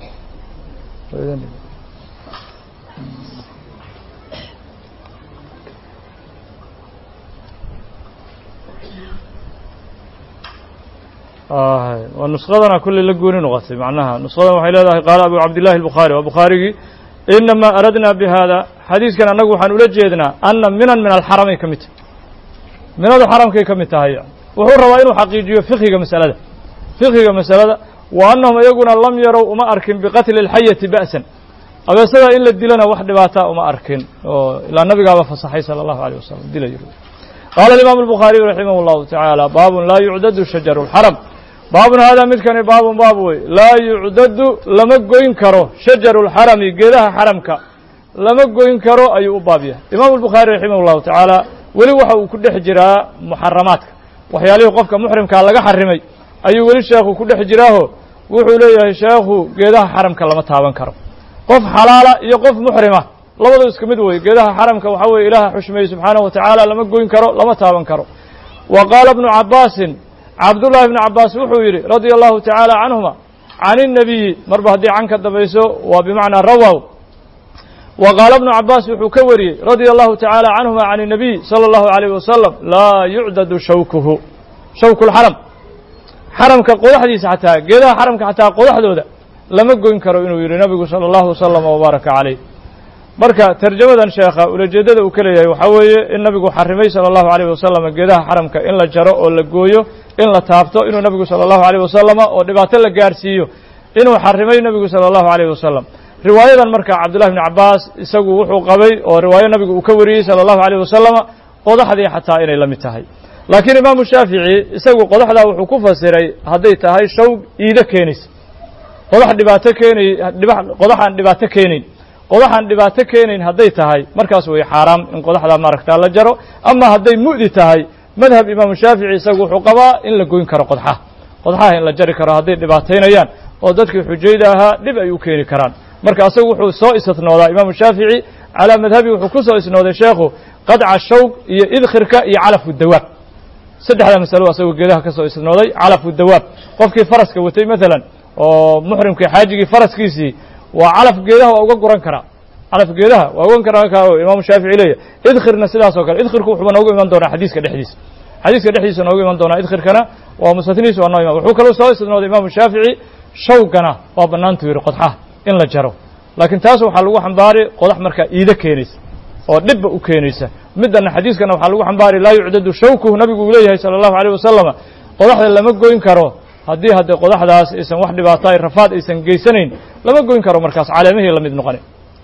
والنسخة كل اللي قولي نغطي معناها نسخة وحيلة قال أبو عبد الله البخاري وبخاري إنما أردنا بهذا حديث كان نقول حنولجيدنا أن من الحرم كمت من هذا الحرم كمت هي وهو الروائن حقيقي فقه مسألة وأنهم يقولون لم يروا وما أركن بقتل الحية بأسا أبي سيدا إلا الدلنا واحد باتا وما أركن إلا النبي قال فصحي صلى الله عليه وسلم دل يروي قال الإمام البخاري رحمه الله تعالى باب لا يعدد شجر الحرم باب هذا مثل باب لا يعدد لما ينكره شجر الحرم قيدها حرمك لما ينكره أي أبابيه إمام البخاري رحمه الله تعالى ولي وحو كل حجراء محرماتك وحياليه قفك محرم كان لقى حرمي أي ولي الشيخ كل حجراه وحو ليه الشيخ قيدها حرمك لما تابن كره قف حلالة يقف محرمة لبضو اسكمدوي قيدها حرمك وحوي إله حشمي سبحانه وتعالى لما ينكره لما تابن كره وقال ابن عباس عبد الله بن عباس وحويري رضي الله تعالى عنهما عن النبي مربه دي عنك الدبيسو وبمعنى رواه وقال ابن عباس وحكوري رضي الله تعالى عنهما عن النبي صلى الله عليه وسلم لا يعدد شوك الحرم حرمك قوة حديث حتى قيدها حرمك حتى قوة حدودة لما ينكروا إنه يري نبي صلى الله وسلم وبارك عليه marka tarjamadan sheekha ulajeedada uu kaleeyahay waxa weeye in nabigu xarimay sallallahu alayhi wasallam geedaha xaramka in la jaro oo la gooyo in la taabto inuu nabigu sallallahu alayhi wasallam oo dhibaato la gaarsiiyo inuu xarimay nabigu sallallahu alayhi wasallam riwaayadan marka Abdullah ibn Abbas isagu wuxuu qabay oo riwaayad nabigu uu ka wariyay sallallahu alayhi wasallam qodaxdii xataa inay la mid tahay laakiin Imam Shafi'i isagu qodaxda wuxuu ku fasiray haday tahay shawg iida keenis qodax dhibaato keenay qodaxan dhibaato keenay qodaxan dhibaato keenayn hadday tahay markaas way xaaraam in qodaxda maaragtaa la jaro ama hadday mu'di tahay madhab imaamu shaafici isagu wuxuu qabaa in la goyn karo qodxaha in la jari karo hadday dhibaataynayaan oo dadkii xujayda ahaa dhib ay u keeni karaan marka asagu wuxuu soo istinoodaa imaamu shaafici calaa madhabi wuxuu ku soo isnooday sheekhu qadca shawg iyo idkhirka iyo calafu dawaab saddexda masalo asagoo geedaha ka soo isnooday calafu dawaab qofkii faraska watay maalan oo muxrimkii xaajigii faraskiisii waa calaf geedaha waa uga guran karaa calaf geedaha waa uga guran karaa oo imaamu shaafici leeyahy idkhirna sidaas oo kale idkhirku wuxuuba noogu iman doonaa xadiiska dhexdiisa noogu iman doonaa idkhirkana waa mustatniis waa noo iman wuxuu kaloo soo isnooday imaamu shaafici shawgana waa bannaantu yidhi qodxaha in la jaro laakiin taas waxaa lagu xambaari qodax markaa iida keenaysa oo dhibba u keenaysa middana xadiiskana waxaa lagu xambaari laa yucdadu shawkuhu nabigu uu leeyahay sala allahu alayh wasalama qodaxda lama goyn karo haddii haddee qodaxdaas aysan wax dhibaato ay rafaad aysan geysanayn lama goyn karo markaas caleemihii la mid noqonay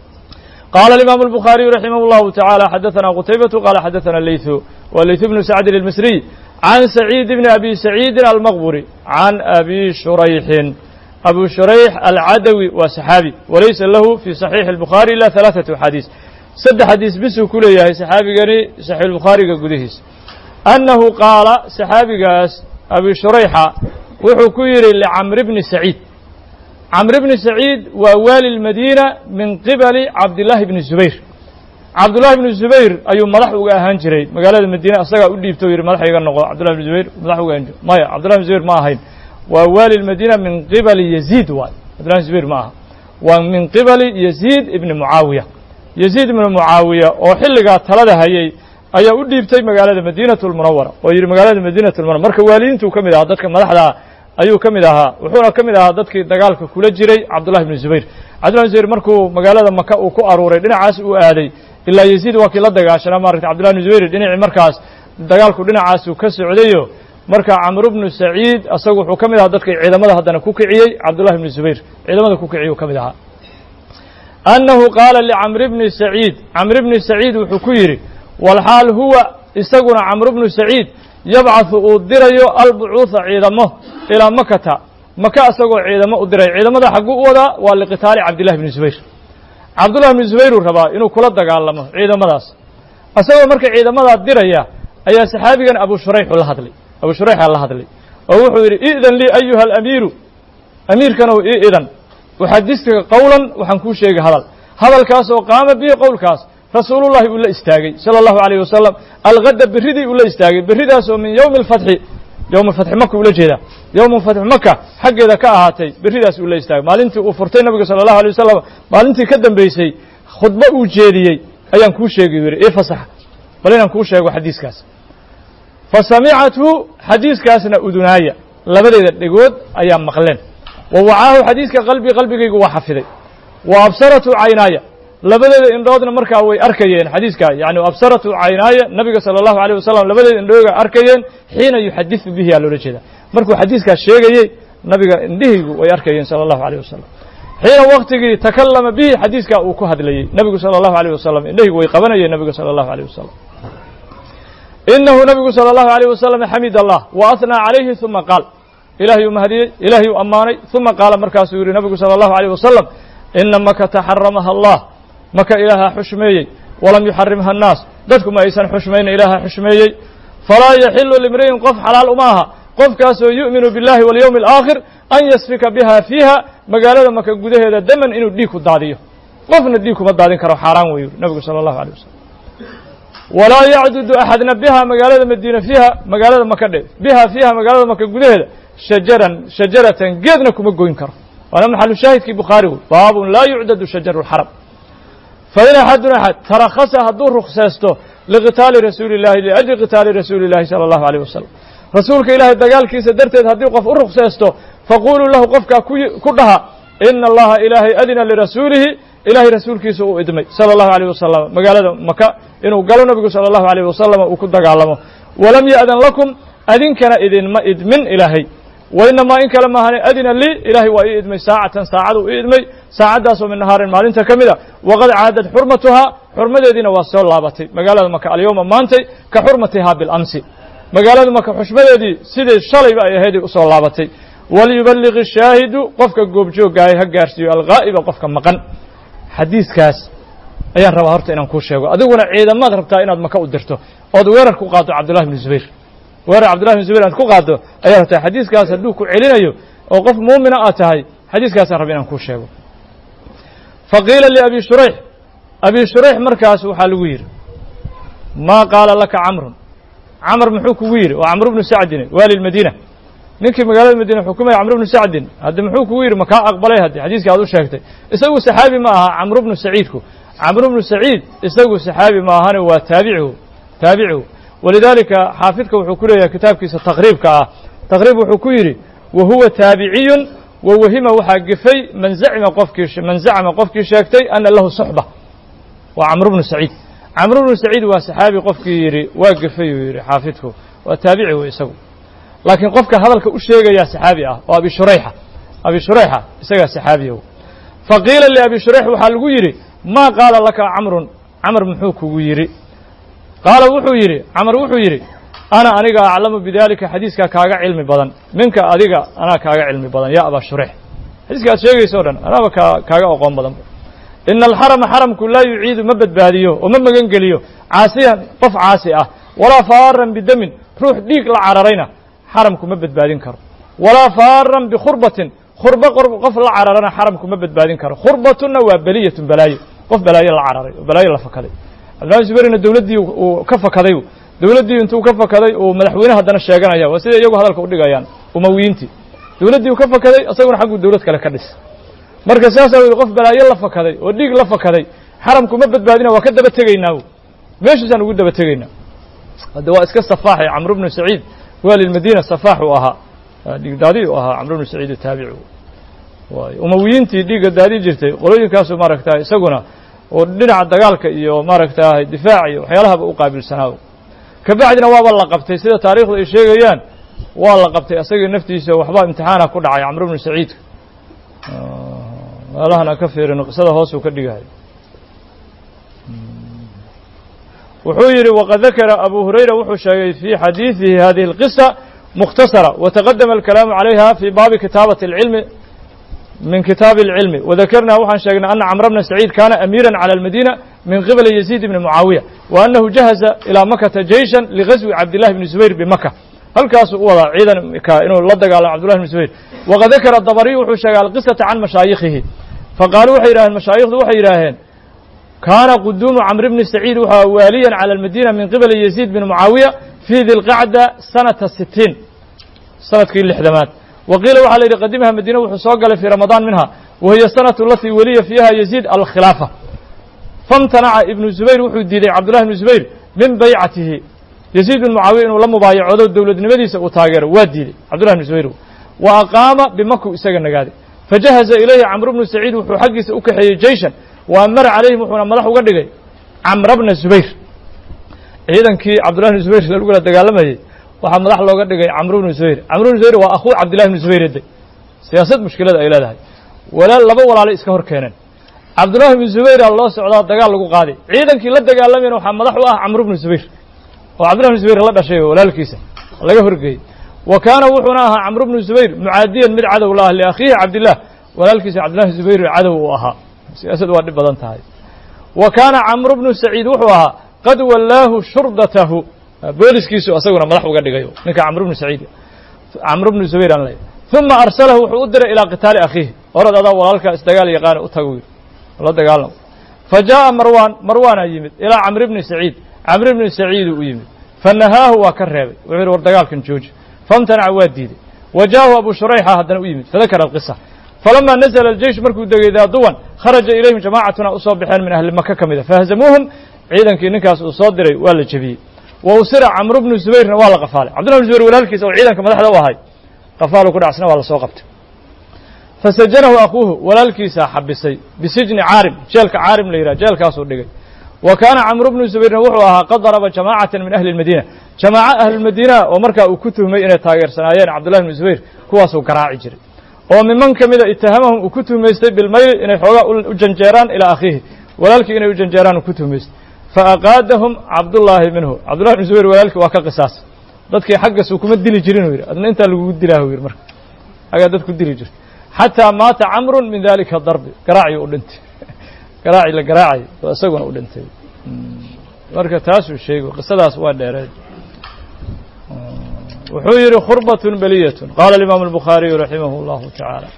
qaala alimaamu albukhaariyu raximah allahu tacaala xadaثana qutaybatu qaala xadaثana leythu wa leyth bnu sacdin almisriy can saciid bni abi saciidin almaqburi can abi shurayxin abu shurayx alcadawi waa saxaabi walaysa lahu fi صaxiixi الbukhaari ila ثalaaثaةu axaadiis saddex xadiis bisuu ku leeyahay saxaabigani saxiix الbukhaariga gudihiisa annahu qaala saxaabigaas abi shurayxa wuxuu ku yidhi licamr bni saciid camr bni saciid waa waali اlmadiina min qibali cabdillaahi bni zubayr cabdullahi bni zubayr ayuu madax uga ahaan jiray magaalada madiine asagaa u dhiibto yidhi madax iga noqo cabdullahi bni zubayr madax uga ahaan maya cabdullahi bni zubayr ma ahayn waa waali اlmadiina min qibali yaziid waay cabdullahi bni zubayr ma aha waa min qibali yaziid ibni mucaawiya yaziid ibni mucaawiya oo xilligaa talada hayay ayaa u dhiibtay magaalada madiinatu lmunawara oo yidhi magaalada madiinatu lmunawara marka waalidiintuu ka mid ahaa dadka madaxdaa ayuu ka mid ahaa wuxuuna ka mid ahaa dadkii dagaalka kula jiray cabdullahi bni zubayr cabdullahi bni zubayr markuu magaalada maka uu ku aruuray dhinacaas uu aaday ilaa yaziid waa kii la dagaashanaa maaragta cabdullahi bni zubayr dhinacii markaas dagaalku dhinacaasuu ka socdayo marka camr bnu saciid asagu wuxuu ka mid ahaa dadkii ciidamada haddana ku kiciyey cabdullahi bni zubayr ciidamada ku kiciyey uu ka mid ahaa annahu qaala licamr bni saciid camr bni saciid wuxuu ku yidhi walxaal huwa isaguna camr bnu saciid yabcaثu uu dirayo albucuuثa ciidamo ilaa makata maka isagoo ciidamo u diray ciidamada xagguu u wadaa waa liqitaali cabdillahi bni zubayr cabdullahi bni zubayruu rabaa inuu kula dagaalamo ciidamadaas isagoo marka ciidamadaa diraya ayaa saxaabigan abu shurayxu la hadlay abu shurayxa la hadlay oo wuxuu yidhi i'dan lii ayuha alamiiru amiirkanow ii idan uxadistka qowlan waxaan kuu sheegay hadalkaas oo qaama bihi qowlkaas rasuulullahi uu la istaagay sala allahu alayh wasalam algada berridii uu la istaagay berridaas oo min yowmi alfatxi yowm alfatxi maka ula jeedaa yowmu fatxi maka xaggeeda ka ahaatay berridaas uu la istaagay maalintii uu furtay nabiga sala allahu alay wasalam maalintii ka dambaysay khudbo uu jeediyey ayaan kuu sheegay yidhi ii fasaxa bal inaan kuu sheego xadiiskaas fa samicathu xadiiskaasna udunaaya labadeeda dhegood ayaa maqleen wa wacaahu xadiiska qalbigaygu waa xafiday wa absaratu caynaaya labadeeda indhoodna markaa way arkayeen xadiiskaa yani absaratu caynaaya nabiga sala allahu alayh wasalam labadeeda indhooga arkayeen xiina yuxadiثu bihi aa loola jeeda markuu xadiiskaas sheegayey nabiga indhihaygu way arkayeen sala allahu alayh wasalam xiina waktigii takallama bihi xadiiskaa uu ku hadlayey nabigu sala allahu alayh wasalam indhahaygu way qabanayeen nabiga sala allahu alayh wasalam inahu nabigu sala allahu alayh wasalam xamid allah wa ahnaa calayhi uma qaal ilahay uu mahadiyey ilahay uu ammaanay uma qaala markaasuu yidhi nabigu sala allahu alayh wasalam ina makata xaramaha allah maka ilaaha xushmeeyey walam yuxarimha annaas dadku ma aysan xushmayna ilaaha xushmeeyey falaa yaxilu limri'in qof xalaal uma aha qofkaasoo yu'minu biاllahi walyowmi alaakhir an yasfika biha fiiha magaalada maka gudaheeda daman inuu dhiig ku daadiyo qofna dhiig kuma daadin karo xaaraan weyu nabigu sala allahu alay wasalam walaa yacdudu axadna biha magaalada madiina fiiha magaalada maka dhe biha fiiha magaalada maka gudaheeda shajaratan geedna kuma goyn karo waana maxalu shaahidkii bukhaari wey baabun laa yucdadu shajaru lxaram fain axadun axad tarakhasa hadduu ruksaysto liqitaali rasuuli illahi liajli qitaali rasuuli illahi sala allahu alayh wasalam rasuulka ilaahay dagaalkiisa darteed haddii qof u ruksaysto faquluu lahu qofkaa ku dhaha ina allaha ilaahay adina lirasuulihi ilahay rasuulkiisa uu idmay sala allahu alayh wasalam magaalada maka inuu galo nabigu sala allahu alayh wasalam uu ku dagaalamo walam ya'dan lakum adinkana idinma idmin ilaahay wainamaa in kale maahane adina lii ilaahay waa ii idmay saacatan saacaduu ii idmay saacaddaasoo min nahaarin maalinta ka mid a waqad caadad xurmatuhaa xurmadeediina waa soo laabatay magaalada maka alyowma maantay ka xurmatihaa bilamsi magaalada maka xushmadeedii sidii shalayba ay ahayday usoo laabatay waliyuballiq ishaahidu qofka goobjoogaahay ha gaarsiiyo alghaa'iba qofka maqan xadiiskaas ayaan rabaa horta inaan kuu sheego adiguna ciidamaad rabtaa inaad maka u dirto ood weerar ku qaado cabdullahi ibnu zubayr weerar cabdullahi ibnu zubayr aad ku qaado ayaa rabtaa xadiiskaas hadduu ku celinayo oo qof muumina aad tahay xadiiskaasaan raba inaan kuu sheego faqiila liabi shurayx abi shurayx markaas waxaa lagu yidhi maa qaala laka camrun camr muxuu kugu yidhi waa camr bnu sacdin waali lmadiina ninkii magaalada madiina xukumaya camr bnu sacdin hadde muxuu kugu yidhi makaa aqbalay hadde xadiiska aad u sheegtay isagu saxaabi ma aha camr bnu saciidku camr bnu saciid isagu saxaabi ma ahane waa taabicihu walidaalika xaafidka wuxuu ku leeyahay kitaabkiisa taqriibka ah taqriib wuxuu ku yidhi wa huwa taabiciyun wa wahima waxaa gefay man zacma qofkii sheegtay ana lahu suxba waa camr bnu saciid camr bnu saciid waa saxaabi qofkii yidhi waa gefay uu yidhi xaafidku waa taabici wey isagu laakiin qofka hadalka u sheegayaa saxaabi ah oo abi shurayxa isagaa saxaabiya faqiila liabi shurayx waxaa lagu yidhi maa qaala laka camrun camr muxuu kugu yidhi qaala wuxuu yidhi camr wuxuu yidhi ana aniga aclamu bidalika xadiiskaa kaaga cilmi badan minka adiga anaa kaaga cilmi badan ya abaa shurayx xadiiska aad sheegaysa o dhan anaaba kaaga aqoon badan ina alxarama xaramku laa yuciidu ma badbaadiyo oo ma magan geliyo caasiyan qof caasi ah walaa faaran bidamin ruux dhiig la cararayna xaramku ma badbaadin karo walaa faaran bikhurbatin khurba qof la cararana xaramku ma badbaadin karo khurbatunna waa beliyatun balaayo qof balaayo la cararay oo balaayo la fakaday cabdullahi zubayrna dawladdii uu ka fakaday dawladdii intuu ka fakaday uu madaxweyne haddana sheeganaya waa sida iyagu hadalka u dhigayaan umawiyiintii dawladdii uu ka fakaday isaguna xagguu dawlad kale ka dhis marka saasaa weli qof balaayo la fakaday oo dhiig la fakaday xaramku ma badbaadina waa ka daba tegaynaa meeshaasaan ugu daba tegaynaa hadde waa iska safaaxay camr bnu saciid waali lmadiina safaax uu ahaa dhiigdaadi u ahaa camr bnu saciid taabici waayo umawiyiintii dhiigga daadi jirtay qolooyinkaasu maaragtay isaguna oo dhinaca dagaalka iyo maaragtay difaac iyo waxyaalahaba u qaabilsanaa kabacdina waaba la qabtay sida taariikhdu ay sheegayaan waa la qabtay asagii naftiisa waxbaa imtixaana ku dhacay camr bnu saciid meelahan aan ka fiirino qisada hoosuu ka dhigahay wuxuu yidhi waqad dakara abu hurayra wuxuu sheegay fii xadiidihi hadihi اlqisa mukhtasara wataqadama alkalaamu calayha fii baabi kitaabati اlcilmi min kitaabi اlcilmi wadakarna waxaan sheegnay ana camr bna saciid kana amiira calى اlmadina min qibali yaziid bni mucaawiya wa anahu jahaza ilaa makata jeyshan ligazwi cabdillahi bni zubayr bimaka halkaasuu u wadaa ciidanka inuu la dagaalamo cabdullahi bni zubayr waqad dakara dabariy wuxuu sheegay alqisata can mashaayikhihi faqaaluu waxay yidhaheen mashaayikhdu waxay yidhaaheen kaana quduumu camr bni saciid wuxuu waaliyan cala almadina min qibali yaziid bni mucaawiya fii dilqacda sanata 60 sanadkii lixdamaad wa qiila waxaa la yidhi qadimaha madiina wuxuu soo galay fii ramadaan minha wa hiya sanatu alatii weliya fiiha yaziid alkhilaafa famtanaca ibnu zubayr wuxuu diiday cabdullahi ibnu zubayr min baycatihi yaziid bin mucaawiya inuu la mubaayacoodo dowladnimadiisa uu taageero waa diiday cabdullahi ibnu zubayr wa aqaama bimaku isaga nagaaday fajahaza ilayhi camr bnu saciid wuxuu xaggiisa u kaxeeyey jeyshan wa amara calayhim wuxuuna madax uga dhigay camr bna zubayr ciidankii cabdullahi bni zubayr lagula dagaalamayey waxaa madax looga dhigay camr bnu zubayr camr bnu zubayr waa akhuu cabdillahi bni zubayr de siyaasad mushkilada ay leedahay laba walaalay iska hor keeneen cabdullahi bni zubayra loo socdaa dagaal lagu qaaday ciidankii la dagaalamayna waxaa madax u ah camr bnu zubayr oo cabdullahi bni zubayr la dhashay walaalkiisa laga horgeeyey wa kaana wuxuuna ahaa camr bnu zubayr mucaadiyan mid cadow la ah liakhiihi cabdillah walaalkiisa cabdullahi zubayr cadow uu ahaa siyaasad waa dhib badan tahay wa kaana camr bnu saciid wuxuu ahaa qad wallaahu shurdatahu booliskiisu asaguna madax uga dhigayo ninka camr bnu saciid camr bnu zubayr aan leeyahay ثuma arsalahu wuxuu u diray ilaa qitaali akhiihi orod adaa walaalkaa isdagaal yaqaana u tago la dagaalamo fa jaaءa marwaana yimid ilaa camr bni saciid camr bni saciidu u yimid fanahaahu waa ka reebay wuxuu yidhi war dagaalkan jooji famtanaca waa diiday wa jaahu abu shurayxa haddana u yimid fadakara alqisa falama nazla aljeysh markuu degay daaduwan kharaja ilayhim jamaacatuna u soo baxeen min ahli maka ka mida fahazamuuhum ciidankii ninkaas uu soo diray waa la jebiyey wa usira camr bnu zubayrna waa la qafaalay cabdullah bn zubayr walaalkiisa oo ciidanka madaxda u ahay qafaalu ku dhacsna waa la soo qabtay fasajanahu akuuhu walaalkiisaa xabisay bisijni caarim jeelka caarim la yidhah jeelkaasuu dhigay wa kaana camr bnu zubayrna wuxuu ahaa qad daraba jamaacatan min ahli lmadiina jamaaco ahlulmadiina oo markaa uu ku tuhmay inay taageersanaayeen cabdullahi bnu zubayr kuwaasuu garaaci jiray oo miman ka mida itahamahum uu ku tuhmaystay bilmayl inay xoogaa u janjeeraan ilaa akhiihi walaalkii inay u janjeeraan uu ku tuhmaystay faaqaadahum cabdullaahi minhu cabdullahi bnu zubayr walaalkii waa ka qisaasay dadkii xaggasuu kuma dili jirin uu yidhi adna intaa lagugu dilaahu yidhi marka xaggaa dad ku dili jirta xataa maata camrun min dalika darbi garaacii u dhintay garaaci la garaacay oo isaguna u dhintay marka taasuu sheegay qisadaas waa dheereed wuxuu yidhi khurbatun baliyatun qaala alimaamu albukhaariyu raximahu allahu tacaala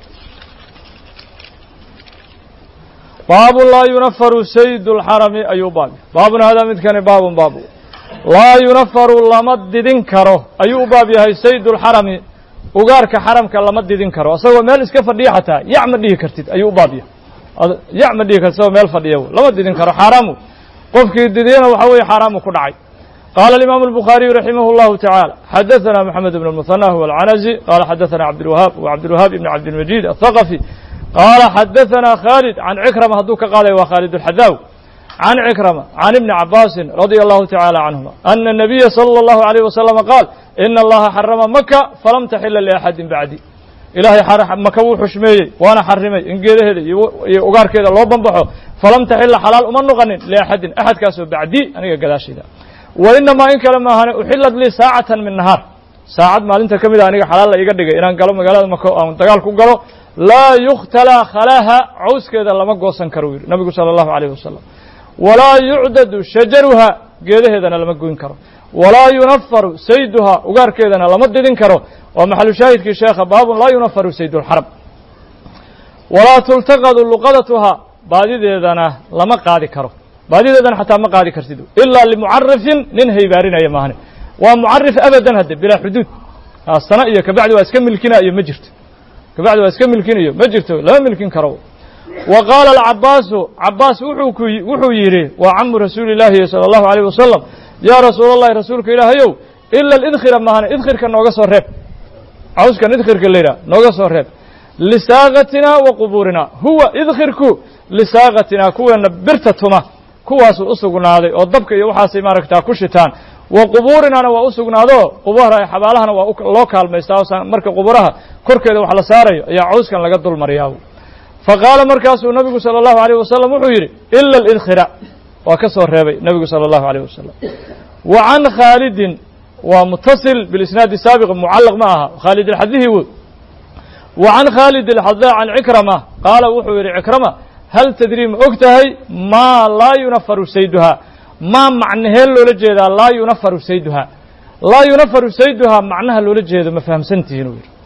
baabu laa yunafaru saydu lxarami ayuu baab baabun haadaa midkani baabun baabu laa yunafaru lama didin karo ayuu u baab yahay saydu lxarami ugaarka xaramka lama didin karo isagoo meel iska fadhiya xataa yac ma dhihi kartid ayuu u baab yahay yac ma dhihi kartid isagoo meel fadhiya lama didin karo xaaraamu qofkii didiyana waxa weeye xaaraamu ku dhacay qaala alimaamu albukhaariyu raximah allahu tacaala xadaثana moxamed ibn اlmuhanى huwa alcanazi qaala xadaثana cabdilwahaab wa cabdilwahaab ibn cabdilmajiid aلthaqafi qaala xadaثana khaalid can cikrama hadduu ka qaaday waa khaalid alxadaaw can cikrama can ibni cabaasin radia allahu tacaala canhuma ana الnabiya salى اllahu عalيyh wasalama qaal ina allaha xarama maka falam taxila liaxadin bacdi ilaahay maka wuu xushmeeyey waana xarimay in geedaheeda iyo ugaarkeeda loo banbaxo falam taxila xalaal uma noqonin liaxadin axadkaasoo bacdi aniga gadaashayda wa inamaa in kale maahane uxilad lii saacatan min nahaar saacad maalinta ka mid a aniga xalaal la iga dhigay inaan galo magaalada maka aan dagaal ku galo laa yukhtalaa khalaha cawskeeda lama goosan karo yidhi nabigu sala allahu alayh wasalam walaa yucdadu shajaruha geedaheedana lama goyn karo walaa yunafaru sayduha ugaarkeedana lama didin karo waa maxalu shaahidkii sheekha baabun laa yunafaru saydu lxaram walaa tultaqadu luqadatuha baadideedana lama qaadi karo baadideedana xataa ma qaadi kartid ilaa limucarifin nin haybaarinaya maahane waa mucarif abadan hadde bilaa xuduud sana iyo kabacdi waa iska milkinayo ma jirto kabacdi waa iska milkinayo ma jirto lama milkin karo wa qaala alcabaasu cabaas wuxuu yidhi waa camu rasuuli illaahi sala allahu alayh wasalam yaa rasuul allahi rasuulka ilaahayow ila alidkhira maahane idkhirka nooga soo reeb cawskan idkhirka la yidhaha nooga soo reeb lisaaqatina wa qubuurina huwa idkhirku lisaaqatina kuweena birta tuma kuwaasuu u sugnaaday oo dabka iyo waxaasay maaragtaa ku shitaan wa qubuurinana waa u sugnaado quburaha xabaalahana waa loo kaalmaystaa marka quburaha korkeeda wax la saarayo ayaa cawskan laga dul mariyaa faqaala markaasuu nabigu sala allahu alayh wasalam wuxuu yidhi ila alidkhira waa ka soo reebay nebigu sala allahu alayh wasalam wa can khaalidin waa mutasil bilisnaadi saabiq mucallaq ma aha khaalid alxadihi wood wa can khaalid alxadaa can cikrama qaala wuxuu yidhi cikrama hal tadrii ma og tahay maa laa yunafaru sayduhaa maa macnahee loola jeedaa laa yunafaru sayduhaa laa yunafaru sayduhaa macnaha loola jeedo ma fahamsantihiin uu yidhi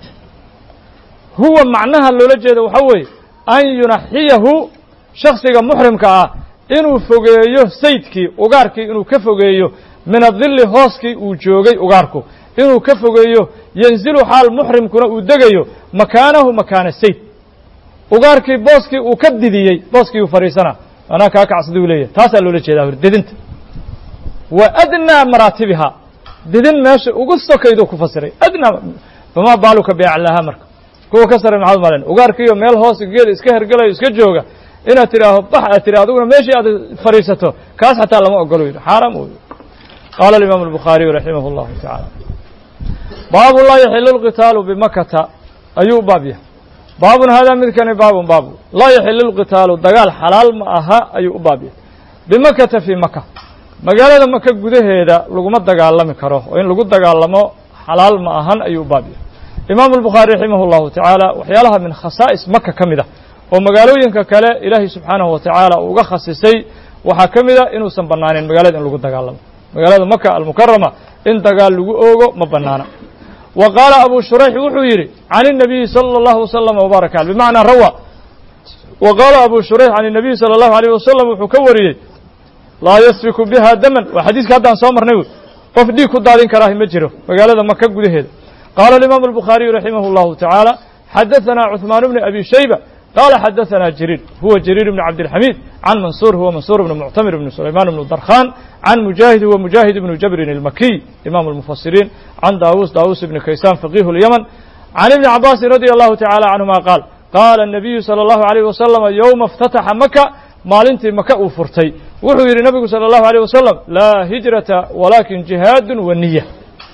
huwa macnaha loola jeedo waxaa weeye an yunaxiyahu shaksiga muxrimka ah inuu fogeeyo saydkii ugaarkii inuu ka fogeeyo min adilli hooskii uu joogay ugaarku inuu ka fogeeyo yanzilu xaal muxrimkuna uu degayo makaanahu makaana sayd ugaarkii booskii uu ka didiyey booskii uu fadhiisana anaa kaa kacsaduu leeyahay taasaa loola jeedaa hor didinta wa adnaa maraatibiha didin meesha ugu sokayduu ku fasiray adnaa famaa baaluka biaclaaha marka kuwa ka saray maxaad malen ugaarkiiyo meel hoos geeda iska hergelayo iska jooga inaad tidhaaho bax aad tidhi adiguna meeshii aad fadhiisato kaas xataa lama ogolo yidhi xaaraam u qaala alimaamu albukhaariyu raximah allahu tacaala baabu laa yaxilu lqitaalu bimakata ayuu u baab yahay baabun haadaa midkani baabun baabu laa yaxilu lqitaalu dagaal xalaal ma aha ayuu u baab yahay bimakata fii maka magaalada maka gudaheeda laguma dagaalami karo oo in lagu dagaalamo xalaal ma ahan ayuu u baab yahay imaamu albukhaari raximah allahu tacaala waxyaalaha min khasaa'is maka ka mid ah oo magaalooyinka kale ilaahay subxaanahu wa tacaala uu uga khasisay waxaa ka mid a inuusan bannaanin magaalada in lagu dagaalamo magaalada maka almukarama in dagaal lagu oogo ma bannaana wa qaala abu shurayx wuxuu yidhi can الnabiyi salى اllahu waslama wbaaraka aleh bimacnaa rawa wa qaala abu shurayx can الnabiyi salى اllahu alayh wasalam wuxuu ka wariyey laa yasfiku biha daman waa xadiiska haddaan soo marnay wy qof dhiig ku daadin karaahi ma jiro magaalada maka gudaheeda qaala alimaamu albukhaariyu raximah اllahu tacaala xadaثana cuثmaan bni abi shayba قال xdثna جرير هو جرير بن عبدالحميد عن منصور هو منصور بن معتمر بن سليمان بن درخان عن مجاهد هو مجاهد بن جبر المكي إمام المفسرين عن داووس بن كيسان فقيه اليمن عن ابن عباس رضي الله تعالى عنهما قال قال النبي صلى الله عليه وسلم يوم افتتح مكة maalintii maka uu furtay wuxuu yidhi nabigu salى الlahu عalيه wasalam laa hijrata walaakin jihaad waniya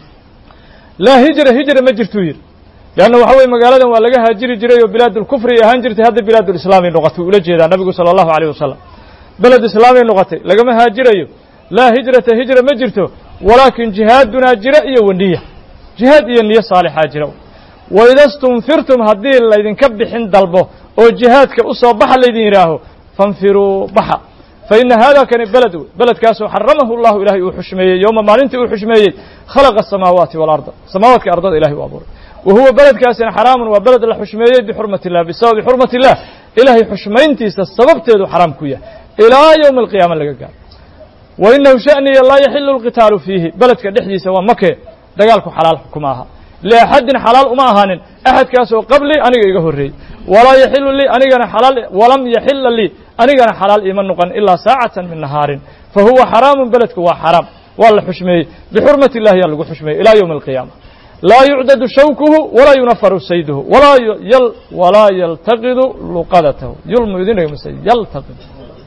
laa hijra ma jirtuu yidhi leanna waxa weye magaaladan waa laga haajiri jiray oo bilaadulkufri ay ahaan jirtay hadda bilaadulislaamay noqotay ula jeedaa nabigu sala allahu alayh wasalam beled islaamay noqotay lagama haajirayo laa hijrata hijra ma jirto walaakin jihaadunaa jira iyo waniya jihaad iyo niyo saalixaa jira waida stunfirtum haddii laydinka bixin dalbo oo jihaadka u soo baxa laydin yidhaaho fanfiruu baxa faina hada kani beled wey beledkaasoo xaramahu llahu ilahay uu xushmeeyey yowma maalintii uu xushmeeyey khalaqa asamaawaati waalarda samaawaadka ardada ilahay u abuuray wa huwa beledkaasina xaraamun waa beled la xushmeeyey bixurmati illah bisababi xurmati illah ilahay xushmayntiisa sababteedu xaraam ku yahay ilaa yowmi alqiyaama laga gaaro wa inahu sha'niya laa yaxilu lqitaalu fiihi beledka dhexdiisa waa makee dagaalku xalaal kuma aha liaxadin xalaal uma ahaanin axadkaasoo qablii aniga iga horreeyey walaa yaxilu lii anigana xalaal walam yaxila lii anigana xalaal iima noqon ilaa saacatan min nahaarin fa huwa xaraamun beledku waa xaraam waa la xushmeeyey bixurmati illahi yaa lagu xushmeeyey ilaa yowmi alqiyaama laa yucdadu shawkuhu walaa yunafaru sayduhu walaa yaltaqidu luqadatahu yulmu idin dhega mase yaltaqidu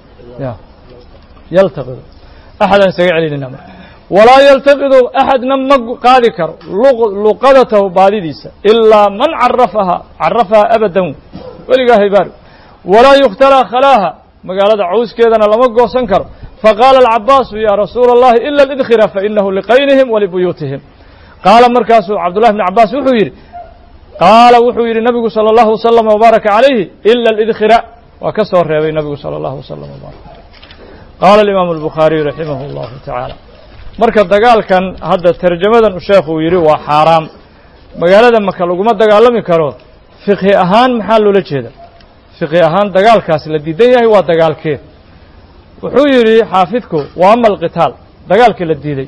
yaltaqidu axadaan isaga celinayna marka walaa yaltaqidu axadna ma qaadi karo luqadatahu baadidiisa ilaa man carafaha abadan weligaa haybaari walaa yukhtalaa khalaaha magaalada cawskeedana lama goosan karo faqaala alcabaasu ya rasuula allahi ila alidkhira fainahu liqaynihim walibuyuutihim qaala markaasuu cabdullahi bni cabaas wuxuu yidhi nabigu salى اllahu waslama wbaaraka calayhi ila alidkhira waa ka soo reebay nabigu salى اllahu waslama wbaaraka qaala alimaamu albukhaariyu raximah اllahu tacaala marka dagaalkan hadda tarjamadan sheekhu uu yidhi waa xaaraam magaalada maka laguma dagaalami karo fiqhi ahaan maxaa loola jeeda fiqhi ahaan dagaalkaas la diidan yahay waa dagaalkee wuxuu yidhi xaafidku wa ama alqitaal dagaalkii la diiday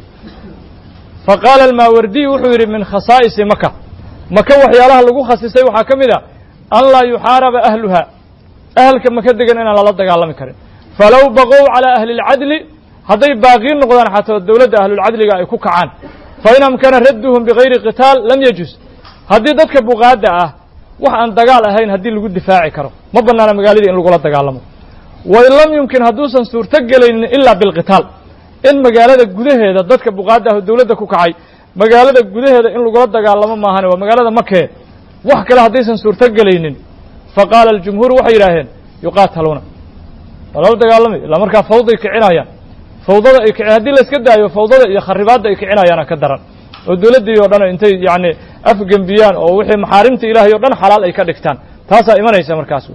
faqaala almaawardiy wuxuu yidhi min khasaa'isi maka maka waxyaalaha lagu khasisay waxaa ka mid a an laa yuxaaraba ahluha ahalka maka degan inaan lala dagaalami karin falow baqow calaa ahli اlcadli hadday baaqiin noqdaan xataa dowladda ahlulcadliga ay ku kacaan fain amkana radduhum bigayri qitaal lam yajuz haddii dadka buqaadda ah wax aan dagaal ahayn haddii lagu difaaci karo ma bannaana magaaladii in lagula dagaalamo wain lam yumkin hadduusan suurto gelaynin ilaa bilqitaal in magaalada gudaheeda dadka buqaadda ah oo dowladda ku kacay magaalada gudaheeda in lagula dagaalamo maahane waa magaalada makee wax kale haddaysan suurto gelaynin faqaala aljumhuur waxay yidhaaheen yuqaataluuna waa lala dagaalamay ilaa markaa fawday kicinayaan fawdada ay haddii la iska daayo fawdada iyo kharibaadda ay kicinayaana ka daran oo dowladdii oo dhan intay yacni afgembiyaan oo wixii maxaarimta ilaahay o dhan xalaal ay ka dhigtaan taasaa imanaysa markaas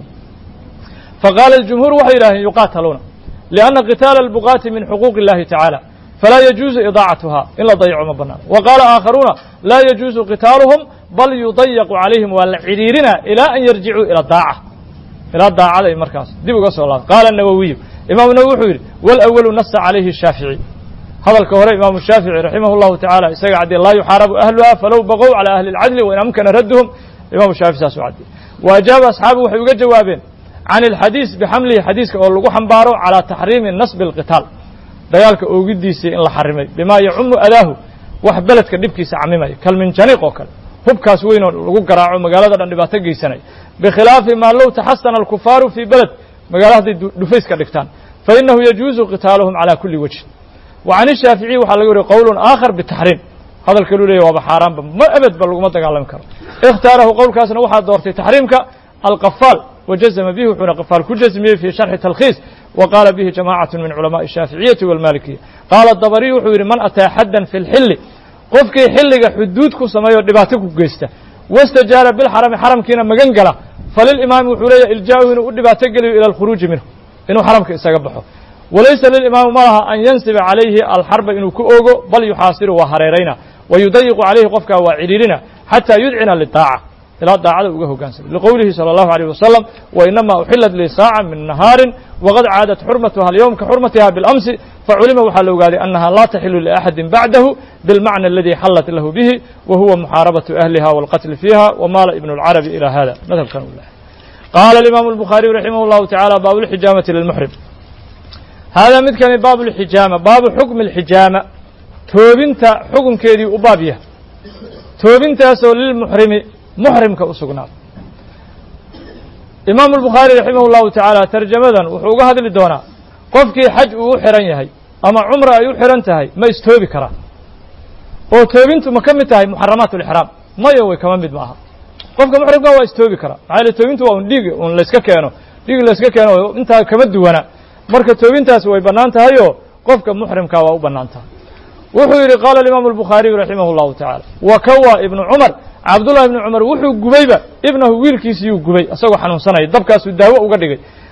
faqaala aljumhuur waxay yidhaaheen yuqaataluuna lianna qitaala albuqaati min xuquuqi illahi tacaala falaa yajuuzu idaacatuha in la dayaco ma bannaan wa qaala aakharuuna laa yajuuzu qitaaluhum bal yudayaqu calayhim waa la cidhiirina ilaa an yarjicuu ila daaca ilaa daacada ay markaas dib uga soo laabta qaala nawowiyu imaamu nawowi wuxuu yidhi walawalu nasa calayhi shaafici hadalka hore imaamu shaafici raximah llahu tacaala isaga caddey laa yuxaarabu ahluha falow baqow calaa ahli اlcadli wain amkana radduhum imaamu shaafici saasuu caddey wa ajaaba asxaabu waxay uga jawaabeen can alxadiis bixamlihi xadiiska oo lagu xambaaro calaa taxriimi nasbi alqitaal dagaalka oogidiisii in la xarimay bimaa yacumu adaahu wax beledka dhibkiisa camimaya kalminjaniiq oo kale hubkaas weyn oo lagu garaaco magaalada dhan dhibaato geysanaya bikhilaafi maa low taxasana alkufaaru fii beled magaalo hadday dhufays ka dhigtaan fainahu yajuuzu qitaaluhum calaa kuli wajhin wa can ishaaficiyi waxaa laga wariy qowlun aakhar bitaxriim hadalka luu leeyahy waaba xaaraanba ma abedba laguma dagaalami karo ikhtaarahu qowlkaasna waxaa doortay taxriimka alqafaal wajazma bihi wuxuuna qafaal ku jasmiyey fii sharxi talkhiis wa qaala bihi jamaacatu min culamaءi الshaaficiyati wاlmalikiya qaala dabariy wuxuu yidhi man ataa xaddan fi اlxilli qofkii xilliga xuduud ku sameeyo dhibaato ku geysta wastajaara bilxarami xaramkiina magan gala falilimaami wuxuu leeyahy iljaa'uhu inuu u dhibaato geliyo ila alkhuruuji minhu inuu xaramka isaga baxo walaysa lilimaami ma laha an yansiba calayhi alxarba inuu ku ogo bal yuxaasiru waa hareerayna wa yudayiqu calayhi qofkaa waa cidhiirina xataa yudcina lidaaca ilaa daacada uga hoggaansamay liqowlihi salى اllahu عalيه wasalam wainama uxilat lii saaca min nahaarin waqad caadat xurmatuha alyowm ka xurmatiha biاlamsi faculima waxaa la ogaaday annaha laa taxilu liaxadi bacdahu bilmacna aladi xallat lahu bihi wa huwa muxaarabaةu ahliha wاlqatl fiiha wamaala ibn اlcarabi ilى hada madhabkan u lahay qaala alimaamu الbukhaariyu raximah اllahu taعala baabu اlxijaamati lilmuxrim hada midkani baabu اlxijaama baabu xukmi اlxijaama toobinta xukunkeedii u baab yahay toobintaasoo lilmuxrimi muxrimka u sugnaada imaamu albukhaari raximah اllahu tacaala tarjamadan wuxuu uga hadli doonaa qofkii xaj uu u xihan yahay ama cumra ay u xihan tahay ma istoobi karaa oo toobintu ma ka mid tahay muxaramaat ulixraam maya way kama mid ma aha qofka muxrimka waa istoobi karaa maxaa yaele toobintu waa un dhiig un layska keeno dhiig layska keeno intaa kama duwana marka toobintaasi way bannaan tahayoo qofka muxrimka waa u bannaan tahay wuxuu yidhi qaala alimaamu albukhaariyu raximah اllahu tacaala wa kawa ibnu cumar cabdullahi ibni cumar wuxuu gubayba ibnahu wiilkiisiyuu gubay isagoo xanuunsanaya dabkaasuu daawo uga dhigay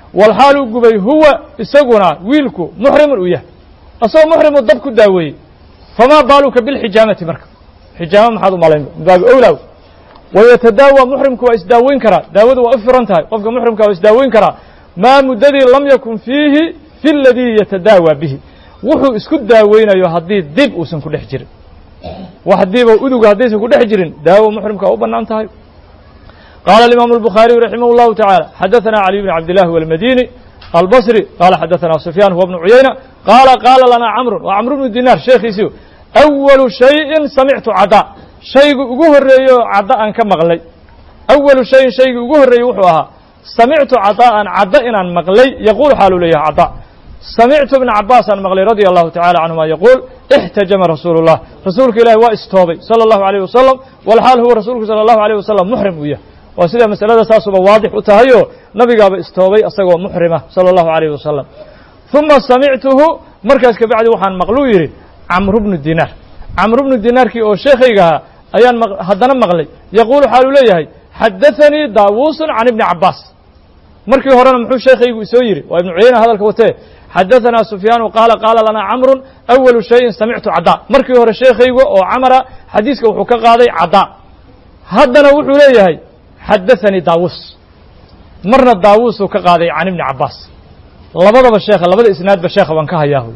walxaal uu gubay huwa isaguna wiilku muxrimun uu yahay asagoo muxrimu dab ku daaweeyey famaa baaluka bilxijaamati marka xijaamo maxaad u malayn min baabi owlaw wayatadaawa muxrimku waa isdaaweyn karaa daawadu waa u firan tahay qofka muxrimka waa isdaaweyn karaa maa muddadii lam yakun fiihi fi ladii yatadaawaa bihi wuxuu isku daaweynayo haddii dib uusan ku dhex jirin wax diba uduga haddaysan ku dhex jirin daawo muxrimka u bannaan tahay qaala alimaamu albukhaariyu raximah اllahu taعaalى xadaثana caliy bn cabd illahi walmadini albصri qaala xadaثana sufyaan huwa bnu cuyayna qaala qaala lana camrun waa camru bnu dinaar sheekhiisii awalu shayin samictu caddaa shaygu ugu horreeyo cadda aan ka maqlay awalu shayin shaygii ugu horreeyey wuxuu ahaa samictu caddaa'an cadda inaan maqlay yaquul xaaluu leeyahay cadda samictu ibna cabbaasaan maqlay radia allahu tacala canhuma yaquul ixtajama rasuulu llah rasuulka ilahi waa istoobay sala allahu alayh wasalam walxaal huwa rasuulku sala allahu alayh wasalam muxrim uu yahay waa sida masalada saasuba waadix u tahayoo nabigaaba istoobay asagoo muxrima sala allahu alayh wasalam uma samictuhu markaas kabacdi waxaan maqluu yidhi camru bnu dinaar camru bnu dinaarkii oo sheekhayga ahaa ayaan haddana maqlay yaquulu xaaluu leeyahay xadaثanii daawuusun can ibni cabbaas markii horena muxuu sheekhaygu isoo yidhi waa ibnu cuyayna hadalka watee xadaثanaa sufyaanu qaala qaala lanaa camrun awalu shayin samictu caddaa markii hore sheekhaygu oo camara xadiiska wuxuu ka qaaday caddaa haddana wuxuu leeyahay xadaثanii daawuus marna daawuusuu ka qaaday can ibni cabbaas labadaba sheekha labada isnaadba sheekha waan ka hayaa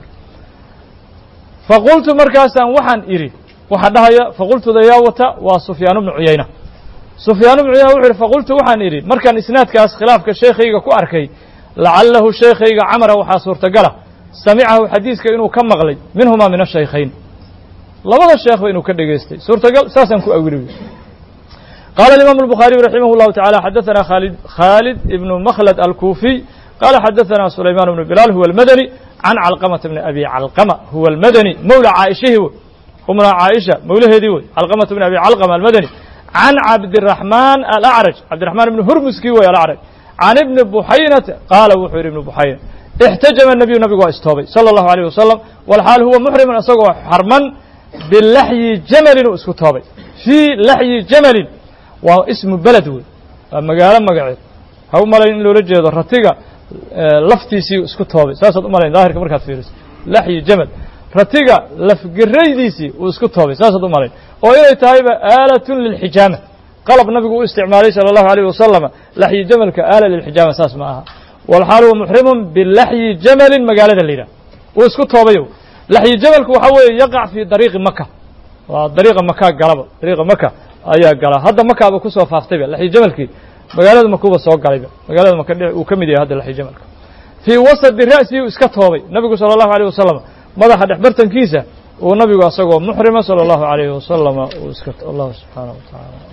faqultu markaasaan waxaan idhi waxaa dhahaya faqultuda yaa wata waa sufyaan bnu cuyayna sufyaan bnu cuyayna wuxuu yidhi faqultu waxaan idhi markaan isnaadkaas khilaafka sheekhayga ku arkay lacalahu sheekhayga camara waxaa suurtagala samicahu xadiiska inuu ka maqlay minhumaa min ashaykhayn labada sheekhba inuu ka dhegaystay suurtagal saasaan ku awili qaala alimaamu albukhaariyu raximah llahu tacala xadaثana khaalid ibnu makhlad alkuufiy qaala xadaثana sulaymaan bnu bilaal huwa almadani can calqamata bni abi calqama huwa almadani mowla caaishihii wey umna caaisha mowlaheedii wey calqamata bni abi calqama almadani can cabdiraxmaan alacraj cabdiraxmaan ibni hurmuskii wey alacraj can ibni buxaynata qaala wuxuu yidhi ibnu buxayna ixtajama nabiyu nabigu waa istoobay sala allahu alayh wasalam walxaal huwa muxriman isagoo xarman bilaxyi jamalin uu isku toobay fii laxyi jamalin waa ismu beled wey waa magaalo magaceed ha u malayn in loola jeedo ratiga laftiisii isku toobay saasaad u malayn daahirka markaad fiiriso laxyi jamal ratiga lafgaraydiisii uu isku toobay saasaad u malayn oo inay tahayba aalatun lilxijaama qalab nabigu u isticmaalay sala allahu alayh wasalama laxyi jamalka aala lilxijaama saas ma aha walxaal huwa muxrimun bilaxyi jamalin magaalada la yidhaha uu isku toobayo laxyi jamalku waxaa weeye yaqac fii dariiqi maka waa dariiqa maka galaba dariiqa maka ayaa gala hadda makaaba kusoo faaftayba laxyi jamalkii magaalada makuuba soo galayba magaalada maka uu ka mid yahay hadda laxyi jamalka fii wasadi ra'sihi uu iska toobay nabigu sala allahu alayh wasalam madaxa dhexbartankiisa uu nabigu asagoo muxrima sala allahu alayhi wasalama uu iska allahu subxaanahu wa tacaala